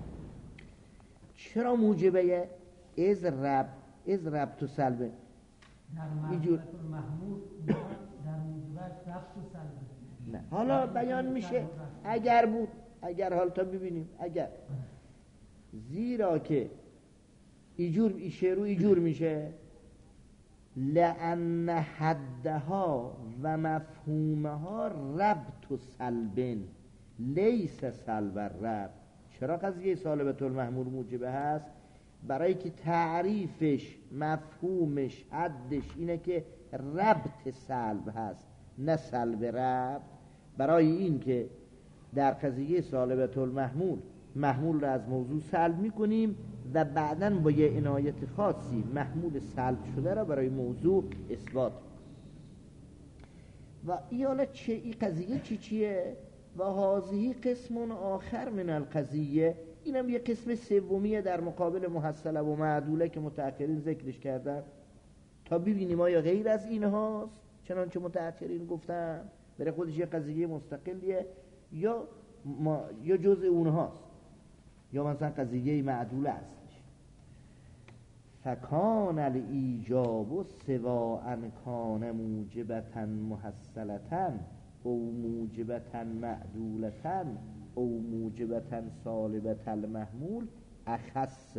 چرا موجبه؟ از ربط و سلبه در معدولة المحمول در موجبه ربط و سلبه نه. حالا بیان میشه اگر بود، اگر حال تا ببینیم اگر. زیرا که ایجور ایشه رو ایجور میشه لأن حدها و مفهومها ربط و سلب لیس سلب ربط. چرا قضیه سالبة المحمول موجبه هست؟ برای که تعریفش، مفهومش، حدش اینه که ربط سلب هست نه سلب ربط. برای این که در قضیه سالبة المحمول محمول را از موضوع سلب میکنیم و بعداً با یه عنایت خاصی محمول سلب شده را برای موضوع اثبات. و این قضیه چیه؟ و هذه قسم آخر من القضیه، اینم یه قسم سومیه در مقابل محصله و معدوله که متأخرین ذکرش کردن، تا ببینیم آیا غیر از این هاست چنانچه متأخرین گفتن برای خودش یه قضیه مستقلیه یا جزء اونهاست، یا مثلا قضیه معدوله هستش. فکان الایجاب سواء کان موجبتا محصلتا او موجبتا معدولتا او موجبتا سالبة المحمول اخص.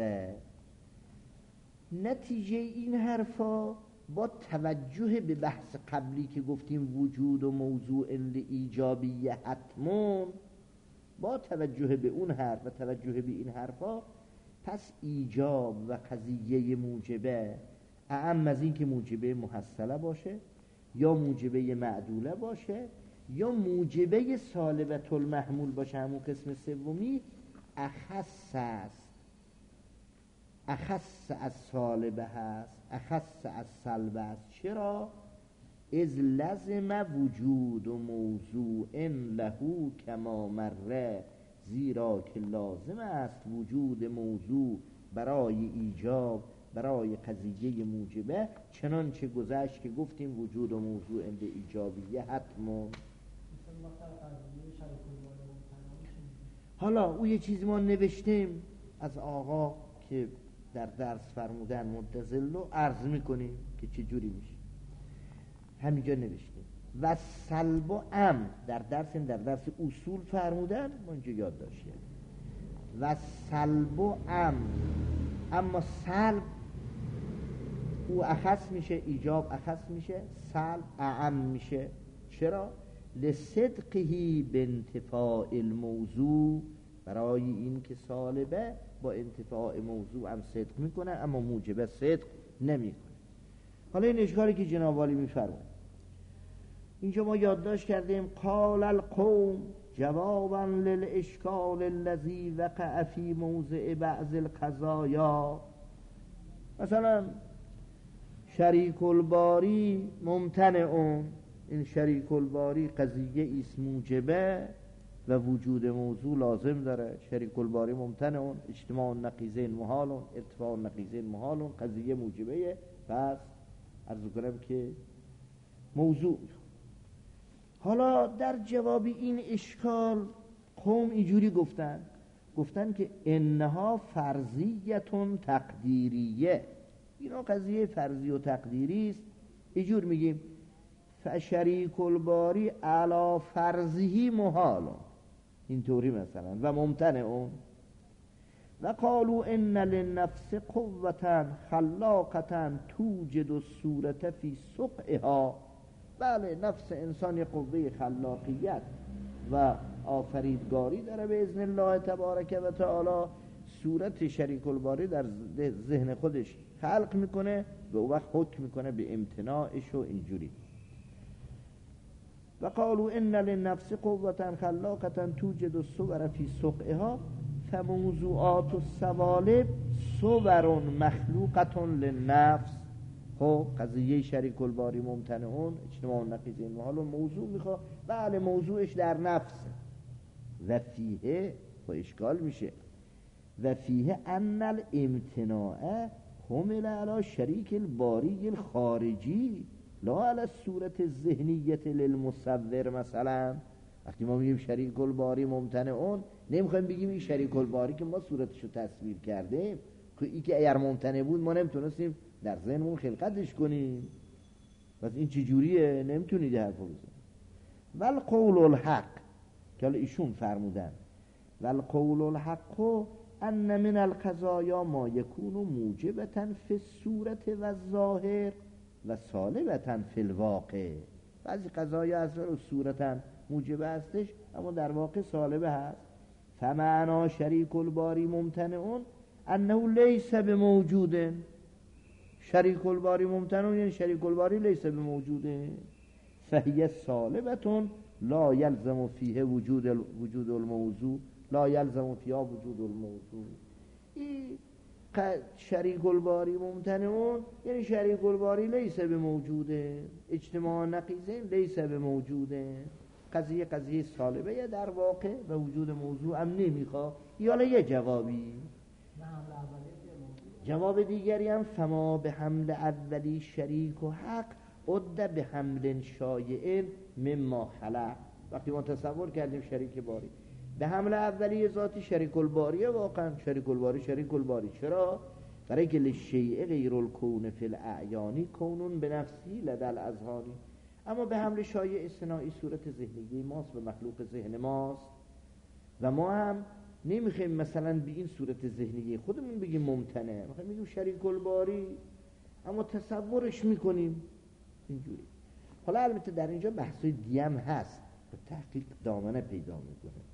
نتیجه این حرفا با توجه به بحث قبلی که گفتیم وجود و موضوع ایجابی حتمون، با توجه به اون حرف و توجه به این حرفا، پس ایجاب و قضیه موجبه اعم از این که موجبه محصله باشه یا موجبه معدوله باشه یا موجبه سالبة المحمول باشه، همون قسم سومی اخص است، اخص از سالبه هست، اخص از سلبه است. چرا؟ از لازم وجود و موضوع له کما مره، زیرا که لازم است وجود موضوع برای ایجاب، برای قضیه موجبه، چنانچه گذشت که گفتیم وجود و موضوع عند ایجابیه حتمون. حالا او یه چیزی ما نوشتیم از آقا که در درس فرمودن مدظل رو عرض میکنیم که چه جوری میشه. همینجا نوشتیم و سلب و ام در درس اصول فرمودن، ما اینجا یاد داشتیم. و سلب و ام، اما سلب او اخص میشه، ایجاب اخص میشه، سلب اعم میشه. چرا؟ لصدقه بانتفاع الموضوع، برای این که سالبه با انتفاع موضوع هم صدق میکنه اما موجبه صدق نمیکنه. حالا این اشکالی که جناب والی میفرماید اینجا ما یادداشت کردیم قال القوم جوابا للاشکال الذی وقع فی موضع بعض القضایا. مثلا شریک الباری ممتنعون، این شریک الباری قضیه ایست موجبه و وجود موضوع لازم داره. شریک الباری ممتنعون، اجتماع نقیضین محالون، ارتفاع نقیضین محالون، قضیه موجبه. پس عرض کنم که موضوع. حالا در جواب این اشکال قوم اینجوری گفتن که انها فرضیتون تقدیریه، اینا قضیه فرضی و تقدیری است. اینجور میگیم فشریک الباری علی فرضیه محالون، اینطوری مثلا، و ممتنعون. و قالوا ان للنفس قوة خلاقة توجد الصورة فی سقعها. بله، نفس انسان یه قوه خلاقیت و آفریدگاری داره به اذن الله تبارک و تعالی. صورت شریک الباری در ذهن خودش خلق میکنه و او وقت حکم میکنه به امتناعش و اینجوری. و قالوا ان للنفس قوة خلاقة توجد الصور فی سقعها فموضوعات السوالب صور مخلوقة للنفس. خب قضیه شریک الباری ممتنعون، اجتماع نقیضین محالون، موضوع میخواد. بله موضوعش در نفس. و فیه، با اشکال میشه، و فیه ان الامتناع حمل علی شریک الباری الخارجی لا علی صورت الذهنیت للمصور. مثلا وقتی ما میگیم شریک الباری ممتنعون، نمیخوایم بگیم این شریک الباری که ما صورتشو تصویر کردیم که این که اگر ممتنع بود ما نمیتونستیم در ذهنمون خلقتش کنیم. پس این چجوریه؟ نمیتونید حرفو بزنید. والقول الحق، که حالا ایشون فرمودن والقول الحق ان من القضایا ما یکون موجبتا فی الصورت و الظاهر. و سالبتاً فی الواقع. بعضی قضایا از رو صورتاً موجبه هستش اما در واقع سالبه هست. فمعنا شریک الباری ممتنعون انه لیس بموجود. شریک الباری ممتنعون یعنی شریک الباری لیس بموجوده. فهی سالبتون لا یلزم فیه وجود الموضوع، لا یلزم فیها وجود الموضوع. این شریک الباری ممتنعون یعنی شریک الباری لیس بموجوده، اجتماع نقیضین لیس بموجوده. قضیه سالبه در واقع و وجود موضوع هم نمیخواد. حالا یه جوابی، جواب دیگری هم فما به حمل اولی شریک و حق عد به حمل شایع مما خلق. وقتی ما تصور کردیم شریک باری به حمل اولی ذاتی شریک الباریه، واقعا شریک الباری. چرا؟ برای که لشیء غیر الکون فی الاعیانی کونون به نفسی لدى الاذهانی. اما به حمل شایع اصطناعی صورت ذهنی ماست و مخلوق ذهن ماست و ما هم نمیخوایم مثلا به این صورت ذهنی خودمون بگیم ممتنع، میخوایم بگیم شریک الباری اما تصورش میکنیم اینجوری. حالا البته در اینجا بحثای دیم هست و تحقیق دامنه پیدا میکنه.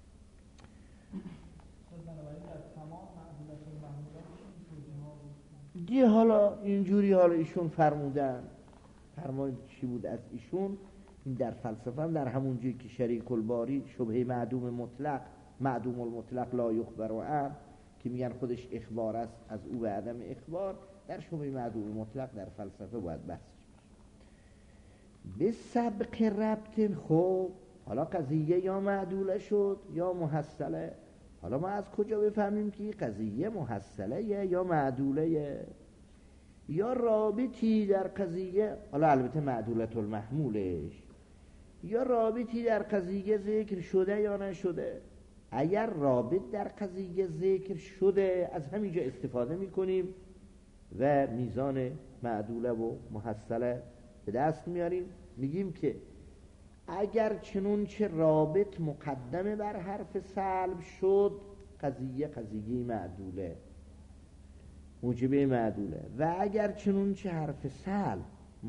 دیگه حالا اینجوری حالا ایشون فرمودن، فرمایید چی بود از ایشون؟ این در فلسفه هم در همون جایی که شریک الباری شبهه معدوم المطلق لا یخبر عنه که میگن خودش اخبار است از او به عدم اخبار، در شبهه معدوم المطلق در فلسفه باید بحثش بشه. به سبق ربط خوب حالا قضیه یا معدوله شد یا محصله. حالا ما از کجا بفهمیم که قضیه محصله یا معدوله یا رابطی در قضیه؟ حالا البته معدولت المحمولش یا رابطی در قضیه ذکر شده یا نشده. اگر رابط در قضیه ذکر شده از همینجا استفاده میکنیم و میزان معدوله و محصله به دست میاریم. میگیم که اگر چنون چه رابط مقدمه بر حرف سلب شد قضیه معدوله موجبه معدوله، و اگر چنون چه حرف سلب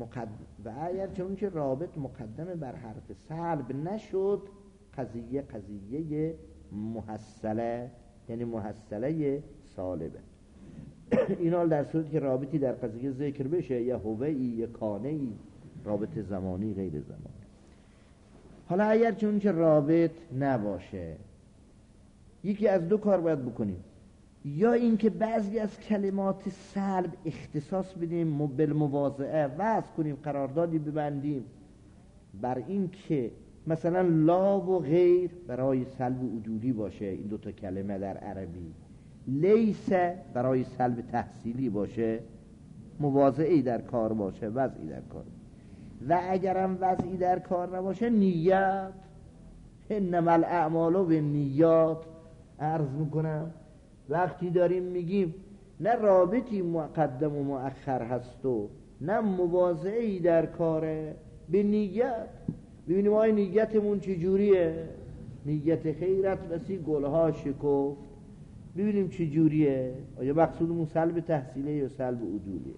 رابط مقدمه بر حرف سلب نشد قضیه محصله یعنی محصله سالبه. این حال در صورتی که رابطی در قضیه ذکر بشه یا هوئی یا کانه‌ای، رابط زمانی غیر زمانی. حالا اگر چون که رابط نباشه یکی از دو کار باید بکنیم، یا اینکه بعضی از کلمات سلب اختصاص بدیم بالمواضعه وضع کنیم قراردادی ببندیم بر این که مثلا لا و غیر برای سلب عدولی باشه این دوتا کلمه در عربی، لیس برای سلب تحصیلی باشه، مواضعی در کار باشه، وضعی در کار، و اگرم وضعی در کار نباشه نیت، انما الاعمال بالنیات. عرض میکنم وقتی داریم میگیم نه رابطی مقدم و مؤخر هست و نه مواضعی در کاره، به نیت ببینیم آیا نیتمون چجوریه. نیت خیرت بسی گلها شکفت، ببینیم چجوریه، آیا مقصودمون سلب تحصیله یا سلب عدولیه.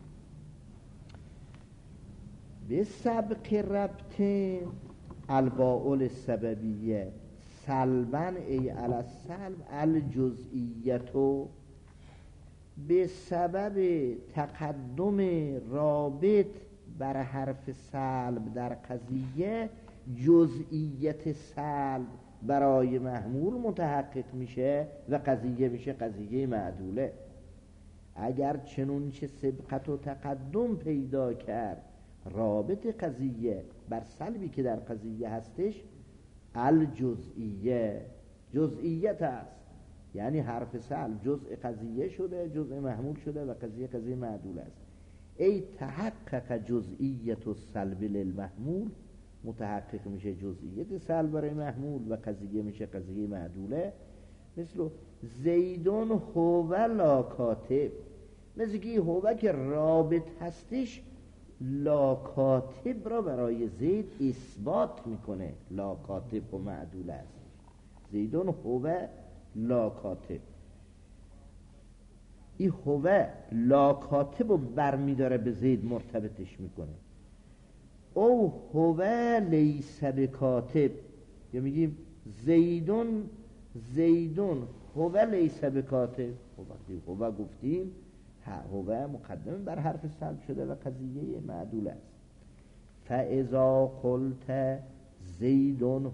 به سبق ربط الباول سببیه سلبن ای علی السلب الجزئیتو، به سبب تقدم رابط بر حرف سلب در قضیه جزئیت سلب برای محمول متحقق میشه و قضیه میشه قضیه معدوله. اگر چنون چه سبقت و تقدم پیدا کرد رابط قضیه بر سلبی که در قضیه هستش الجزئیه، جزئیت است، یعنی حرف سلب جزء قضیه شده، جزء محمول شده و قضیه معدول است. ای تحقق جزئیت السلب للمحمول، متحقق میشه جزئیت سلب برای محمول و قضیه میشه قضیه معدوله. مثل زیدون هو لا کاتب، مثل که هو که رابط هستش لا کاتب را برای زید اثبات میکنه، لا کاتب و معدول است. زیدون هو لا کاتب. این هوه لا کاتب رو برمیداره به زید مرتبطش میکنه. او هوه لیس بکاتب، یا میگیم زیدون هوه لیس بکاتب. وقتی هوه گفتیم هوه مقدم بر حرف سلب شده و قضیه معدول است. فاذا قلت زیدون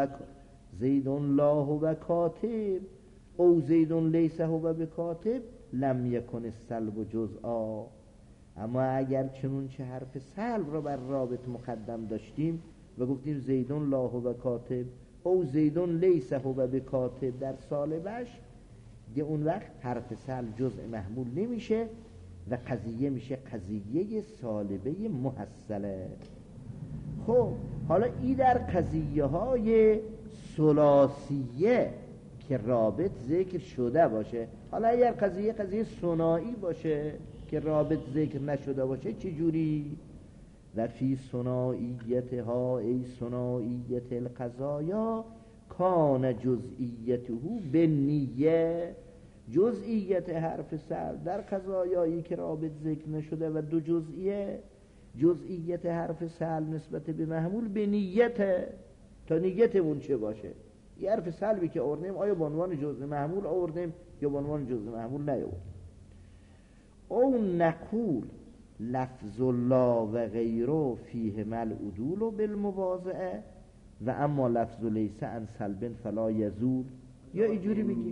لا هوه کاتب او زیدون لیس هوه بکاتب لم یکن السلب جزءا. اما اگر چنون چه حرف سلب را بر رابط مقدم داشتیم و گفتیم زیدون لا هوه کاتب او زیدون لیس هوه بکاتب در سالبش، دیگه اون وقت حرف سلب جزء محمول نمیشه و قضیه میشه قضیه سالبه محصله. خب حالا این در قضیه های ثلاثیه که رابط ذکر شده باشه. حالا اگر قضیه ثنایی باشه که رابط ذکر نشده باشه چه جوری؟ و فی ثنائیتها ای ثنائیت القضایا کان جزئیته بالنیه. جزئیت حرف سلب در قضایایی که رابط ذکر نشده و دو جزئیه، جزئیت حرف سلب نسبت به محمول به نیت، تا نیتمون چه باشه. یه حرف سلبی که آوردیم آیا به عنوان جزء محمول آوردیم یا به عنوان جزء محمول نیاوردیم. او نقول لفظ الله و غیره فیه ملعدول و بالمواضعه و اما لفظ لیس عن سلب فلا یزول. یا اینجوری بگیم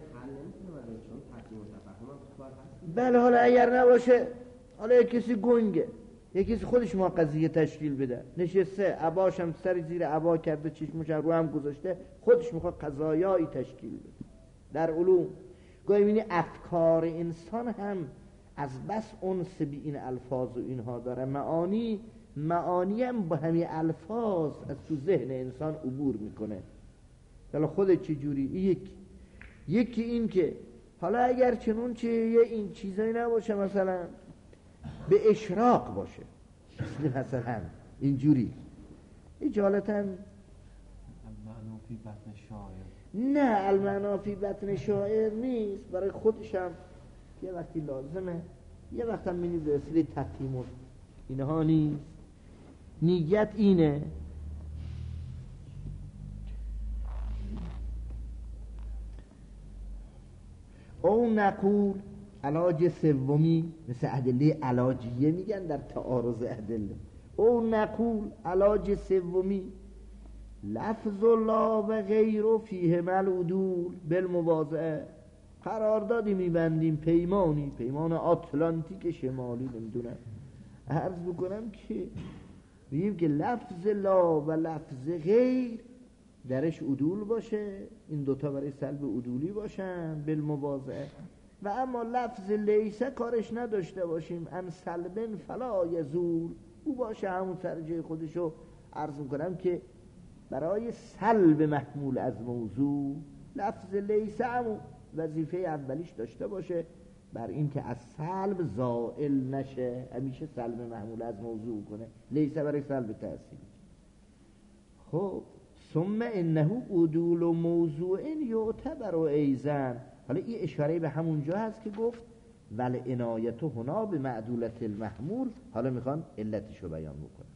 بله. حالا اگر نباشه، حالا یک کسی گنگه، یک کسی خودش ما قضیه تشکیل بده، نشسته عباشم سر زیر عبا کرده، چشمش رو هم گذاشته، خودش میخواد قضایایی تشکیل بده. در علوم گاهی می‌بینی افکار انسان هم از بس انس بی این الفاظ و اینها داره، معانی هم با همین الفاظ از تو ذهن انسان عبور میکنه. حالا خودت چه جوری؟ یکی این که حالا اگر چنون چه یه این چیزایی نباشه، مثلا به اشراق باشه، مثلا اینجوری اجالتا المعنی فی بطن شاعر، نه المعنی فی بطن شاعر نیست، برای خودشم یه وقتی لازمه، یه وقت هم می‌بینی به وسیله تفهیم اینها نیست. نیت اینه او نقول علاج سومی مثل ادله علاجیه میگن در تعارض ادله. او نقول علاج سومی لفظ الله و غیره فیه ملعدول بالمواضعه. قراردادی میبندیم، پیمان آتلانتیک شمالی، نمیدونم عرض بکنم که بگیم که لفظ لا و لفظ غیر درش عدول باشه، این دوتا برای سلب عدولی باشن بالمواضعه، و اما لفظ لیسه کارش نداشته باشیم، ان سلبن فلا یزول، او باشه همون سر جای خودشو. عرض میکنم که برای سلب محمول از موضوع لفظ لیسه همون وظیفه اولیش داشته باشه، بر این که از سلب زائل نشه، همیشه سلب محمول از موضوع کنه. لیسه برای سلب تأثیر. خب ثم انه عدول و موضوع یعتبر ایزن. حالا این اشاره به همون جا هست که گفت ول عنایت هنا به معدولت المحمول. حالا میخوان علتشو بیان بکنن.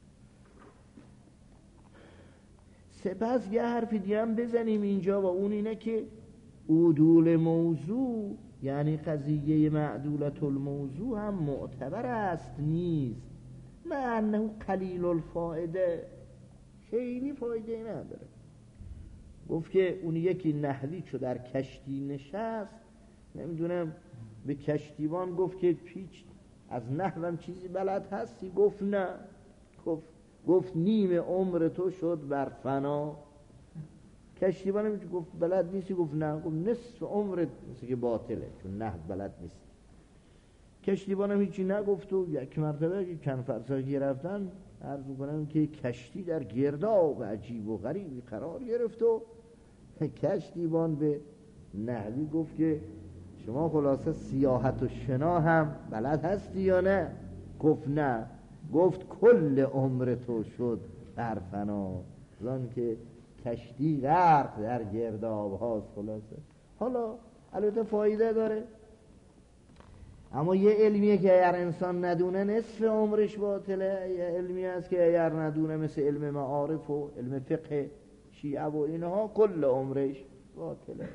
سپس یه حرف دیگه هم بزنیم اینجا و اون اینه که عدول موضوع یعنی قضیه معدولت الموضوع هم معتبر است نیست، معنه قلیل الفائده، خیلی فایده نداره. گفت که اون یکی نحوی چو در کشتی نشست، نمیدونم به کشتیبان گفت که پیچ از نحوم چیزی بلد هستی؟ گفت نه. گفت نیم عمر تو شد بر فنا. کشتیبانم گفت بلد نیستی؟ گفت نه. گفت نصف عمرت مثل که باطله چون نحو بلد نیست. کشتیبانم هیچی نگفت و یک مرتبه که چند فرسخی رفتن عرض میکنم که کشتی در گرداب عجیب و غریبی قرار گرفت و کشتیبان به نحوی گفت که شما خلاصه سیاحت و شنا هم بلد هستی یا نه؟ گفت نه. گفت کل عمر تو شد در فنا، زان که کشتی غرق در گرداب هاست. خلاصه حالا البته فایده داره، اما یه علمیه که اگر انسان ندونه نصف عمرش باطله، یه علمی هست که اگر ندونه مثل علم معارف و علم فقه شیعه و اینها کل عمرش باطله.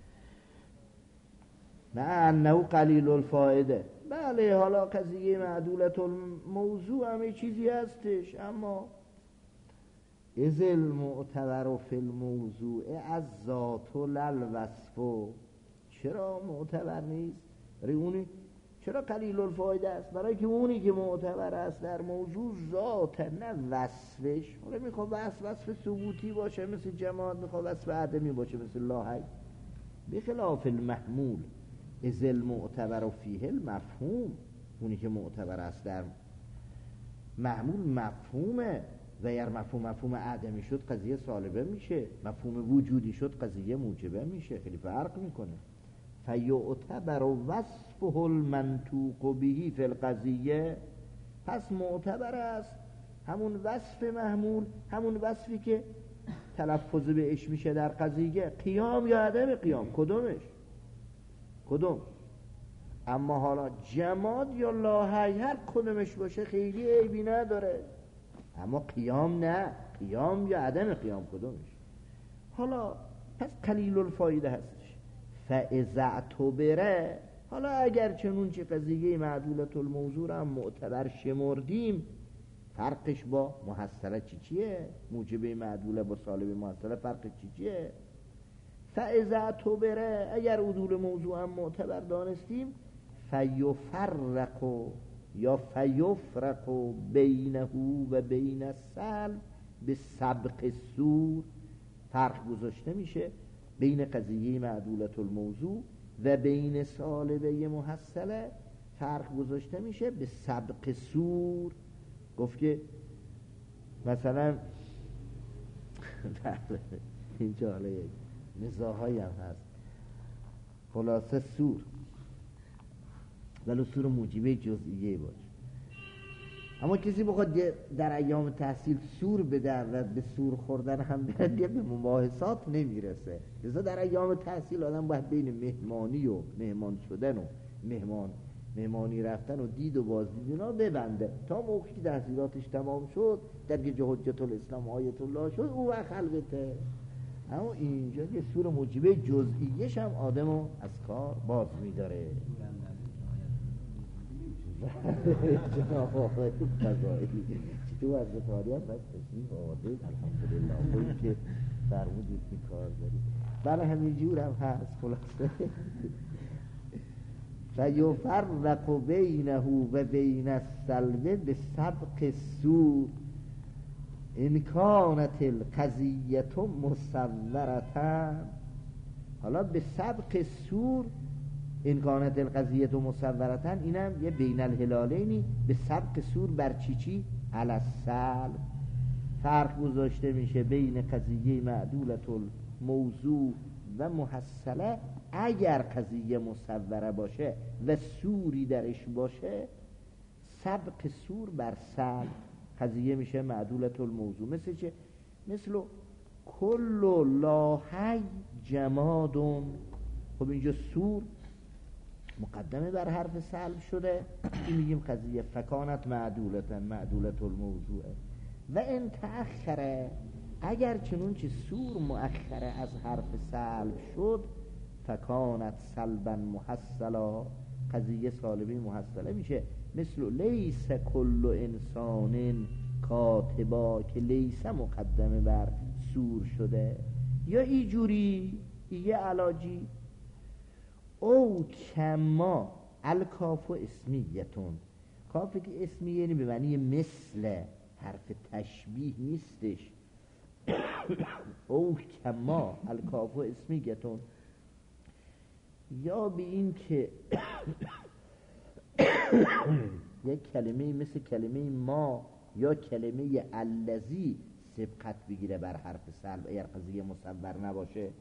نه انه قلیل الفائده. بله حالا قضیه معدولت الموضوع همه چیزی هستش، اما اذ المعتبر فی الموضوع از ذات للوصف. چرا معتبر نیست؟ برای اونی چرا قلیل الفایده است؟ برای که اونی که معتبر است در موضوع ذات، نه وصفش. حالا میخواد وصف ثبوتی باشه مثل جماد، میخواد وصف عدمی باشه مثل لاحی. بخلاف المحمول اذ المعتبر فیه المفهوم. اونی که معتبر است در محمول مفهومه، و اگر مفهوم عدمی شد قضیه سالبه میشه، مفهوم وجودی شد قضیه موجبه میشه، خیلی فرق میکنه. فیعتبر وصفه المنطوق به فی القضیه. پس معتبر است همون وصف محمول، همون وصفی که تلفظ بهش میشه در قضیه، قیام یا عدم قیام، کدوم. اما حالا جماد یا لاحی هر کدومش باشه خیلی عیبی نداره، اما قیام نه، قیام یا عدم قیام کدومش. حالا پس قلیل الفایده هستش. فاذا اعتبره، حالا اگر چنون چه قضیه معدولت الموضوع هم معتبر شمردیم، فرقش با محصله چیه؟ موجبه معدوله با سالب محصله فرق چیه؟ فاذا اعتبره، اگر عدول موضوع هم معتبر دانستیم، فیفرق یا فیفرق بینه و بین السلب به سبق سور. فرق گذاشته میشه بین قضیه معدولت الموضوع و بین سالبه محصله، فرق گذاشته میشه به سبق سور. گفت که مثلا اینجا حالا نزاهایی هم هست، خلاصه سور ولو سور موجبه جزئیه باشه. اما کسی بخواد در ایام تحصیل سور بده و به سور خوردن هم به مباحثات نمیرسه. لذا در ایام تحصیل آدم باید بین مهمانی و مهمان شدن و مهمانی رفتن و دید و بازدید اینا ببنده تا موقعی که تحصیلاتش تمام شد، درگه حجت الاسلام و آیت الله شد، او وقت البته. اما اینجا یه سور موجبه جزئیش هم آدمو از کار باز میداره. جناب آقای قضایی تو از تاریخ بس تشریف آورده، الحمدلله خوبی که فرمودید این کار دارید. بله همینجور هم هست. خلاصه فیفرق بینه و بین السلب به سبق سور ان کانت القضیه مصورتن. حالا به سبق سور ان کانت القضیه مصورتن، اینم یه بین الهلالینی به سبق سور بر چی علی السلب. فرق گذاشته میشه بین قضیه معدولت الموضوع و محصله. اگر قضیه مصوره باشه و سوری درش باشه، سبق سور بر سلب، قضیه میشه معدولت الموضوع. مثل چه؟ مثل کل لاحی جمادون. خب اینجا سور مقدمه بر حرف سلب شده، این میگیم قضیه فکانت معدولت الموضوع. و ان تأخره، اگر چنون چه سور مؤخره از حرف سلب شد، فکانت سلبا محصلا، قضیه سالبی محصله میشه. مثل لیس کل انسان کاتبا، که لیس مقدمه بر سور شده. یا اینجوری یه علاجی او کما الکاف اسمیتون. کافی که اسمی یعنی به معنی مثل، حرف تشبیه نیستش. او کما الکاف اسمیتون، یا به این که یک کلمه مثل کلمه ما یا کلمه الذی سبقت بگیره بر حرف سلب اگر قضیه مصوره نباشه.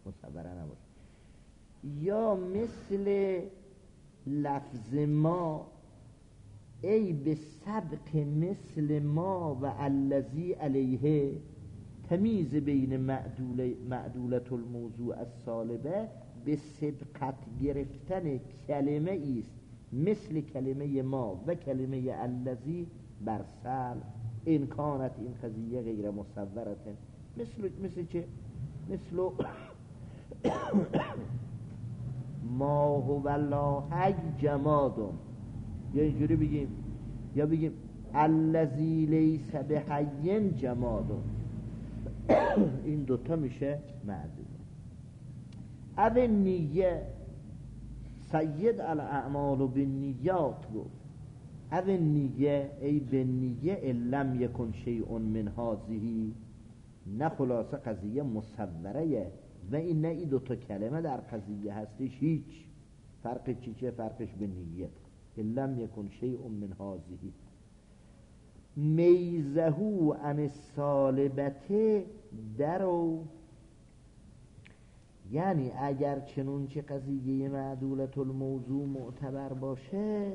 یا مثل لفظ ما، ای به سبق مثل ما و الذی علیه، تمیز بین معدولت الموضوع السالبه به سبقت گرفتن کلمه ایست مثل کلمه ما و کلمه الذی بر سلب این کانت این قضیه غیر مصورته. مثل چه؟ مثل ما هو لا حی جمادون، یا اینجوری بگیم، یا بگیم الذی لیس بحی جمادون. این دوتا میشه معدوم. او نیه سید الاعمال بالنیات گفت او نیه ای به نیه لم یکن شیء من هذه، نه خلاصه قضیه مصوره و این نه این دوتا کلمه در قضیه هستش هیچ فرق چیه؟ فرقش به نیت. لم یکن شیء من هذه میزهو عن السالبته درو، یعنی اگر چنون چه قضیه معدولت الموضوع معتبر باشه،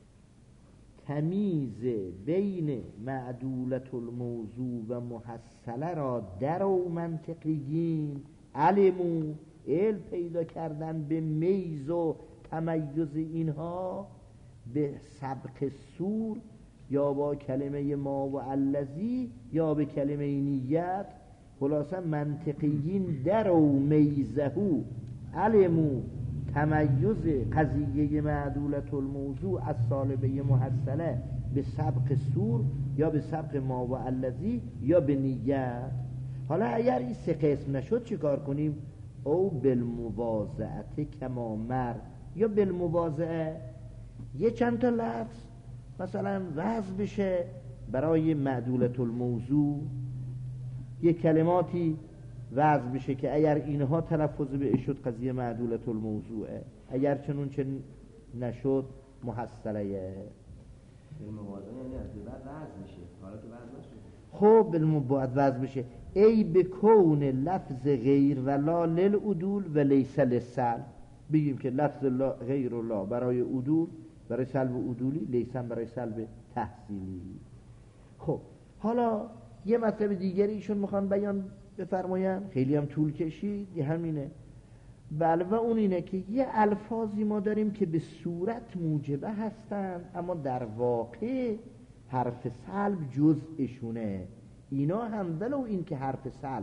تمیز بین معدولت الموضوع و محصله را درو منطقیین علمو علم پیدا کردن به میز و تمیز اینها به سبق سور یا با کلمه ما و الذی یا به کلمه نیت، خلاصا منطقیین درو میزهو علمو تمیز قضیه معدولت الموضوع از سالبه محصله به سبق سور یا به سبق ما و الذی یا به نیت. حالا اگر این سه قسم نشد چه کار کنیم؟ او بالمواضعه کما مر، یا بالمواضعه یه چند تا لفظ مثلا وضع بشه برای معدولت الموضوع، یه کلماتی وضع بشه که اگر اینها تلفظ به شد قضیه معدولت الموضوعه، اگر چنون چه نشد محصله. بالمواضعه یعنی از بعد وضع میشه، حالا که وضع نشد خب بالمباعد وضع بشه ای بکون لفظ غیر و لا للعدول و لیس للسلب، بگیم که لفظ لا غیر و لا برای عدول، برای سلب عدولی، لیسن برای سلب تحصیلی. خب حالا یه مطلب دیگری ایشون میخوان بیان بفرماین، خیلی هم طول کشید، یه همینه. بله و اون اینه که یه الفاظی ما داریم که به صورت موجبه هستن اما در واقع حرف سلب جزءشونه. اینا هم ولو این که حرف سلب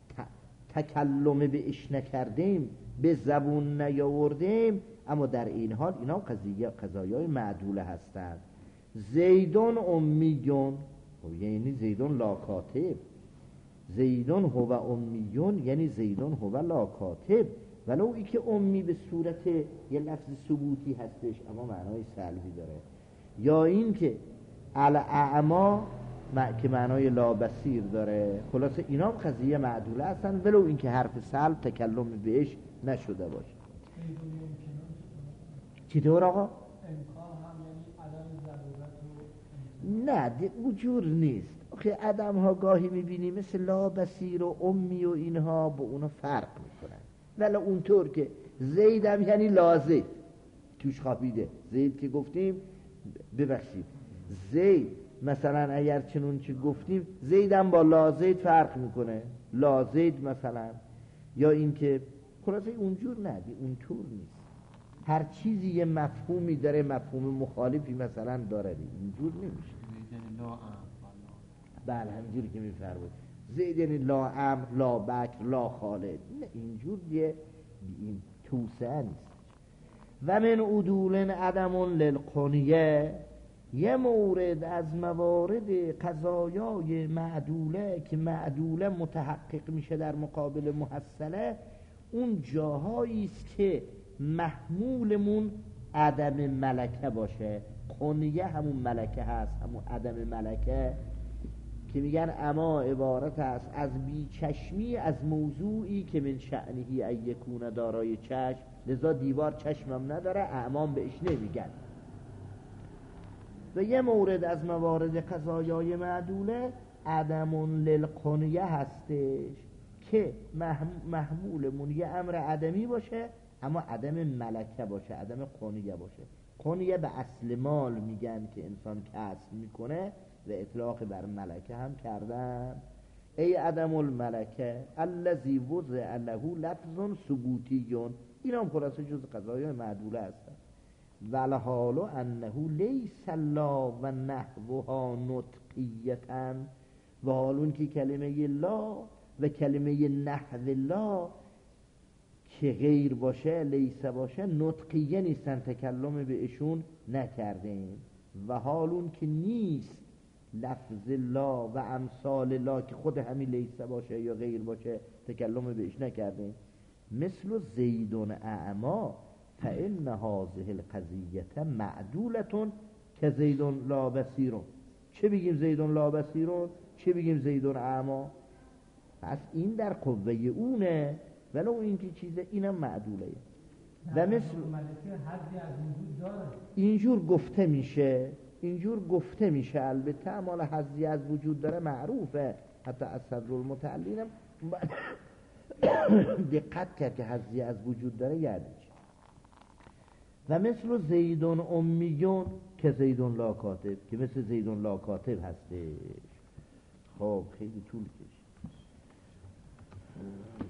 تکلم بهش نکردیم، به زبون نیاوردیم، اما در این حال اینا قضایای معدوله هستند. زیدون امیون، یعنی زیدون لا کاتب، زیدون هو امیون یعنی زیدون هو لا کاتب، ولو ای که امی به صورت یه لفظ ثبوتی هستش اما معنای سلبی داره. یا این که الاعما که معنای لا بصیر داره. خلاصه اینا هم قضیه معدوله هستن ولو این که حرف سلب تکلم بهش نشده باشه. چطور آقا؟ امکان هم یعنی عدم ضرورت و نه اونجور نیست. آخه عدم ها گاهی میبینی مثل لا بصیر و امی و اینها با اونا فرق میکنن، ولی اونطور که زیدم یعنی لازم توش خوابیده. زید که گفتیم ببخشید زید مثلا اگر چنون که گفتیم زیدم با لازید فرق میکنه، لازید مثلا، یا این که خلاصه اونجور نه، اونطور نیست. هر چیزی یه مفهومی داره، مفهوم مخالفی مثلا داره، اینجور نمیشه. بله همینجوری که میفرمایید زید یعنی لا امر لا بکر لا خالد، نه اینجور یه این توسعه نیست. و من عدول عدم للقنیه، یه مورد از موارد قضایای معدوله که معدوله متحقق میشه در مقابل محصله، اون جاهایی است که محمولمون عدم ملکه باشه. قنیه همون ملکه هست، همون عدم ملکه که میگن اما عبارت است از بیچشمی از موضوعی که من شأنهی ان یکون دارای چشم، لذا دیوار چشمم نداره، اعمام بهش نمیگن. و یه مورد از موارد قضایای معدوله عدم للقنیه هستش که محمولمون یه امر عدمی باشه اما عدم ملکه باشه، عدم قنیه باشه. قنیه به اصل مال میگن که انسان کسب میکنه و اطلاق بر ملکه هم کردن. ای عدم الملکه الذی وضع له لفظ ثبوتیون، اینا هم خلاصه جز قضایای معدوله هستن. والحال انه لیس لا و نحوها نطقیتا، و حال که کلمه لا و کلمه نحو لا که غیر باشه، لیس باشه، نطقیه نیستن، تکلم به ایشون نکردیم. و حالون که نیست لفظ لا و امثال لا که خود همین لیس باشه یا غیر باشه، تکلم بهش نکردیم. مثل زیدون اعما فإن هذه القضیه معدولتون که زیدون لا بصیرون. چه بگیم زیدون لا بصیرون، چه بگیم زیدون اعما؟ پس این در قوه اونه، ولو این که چیزه اینم معدوله. و مثل اینجور گفته میشه، اینجور گفته میشه، البته اعمال حظی از وجود داره معروفه، حتی از صدرالمتعلینم دقت کرد که حظی از وجود داره یعنی چی. و مثل زیدون امیون که زیدون لا کاتب، که مثل زیدون لا کاتب هستش. خب خیلی طول کشید.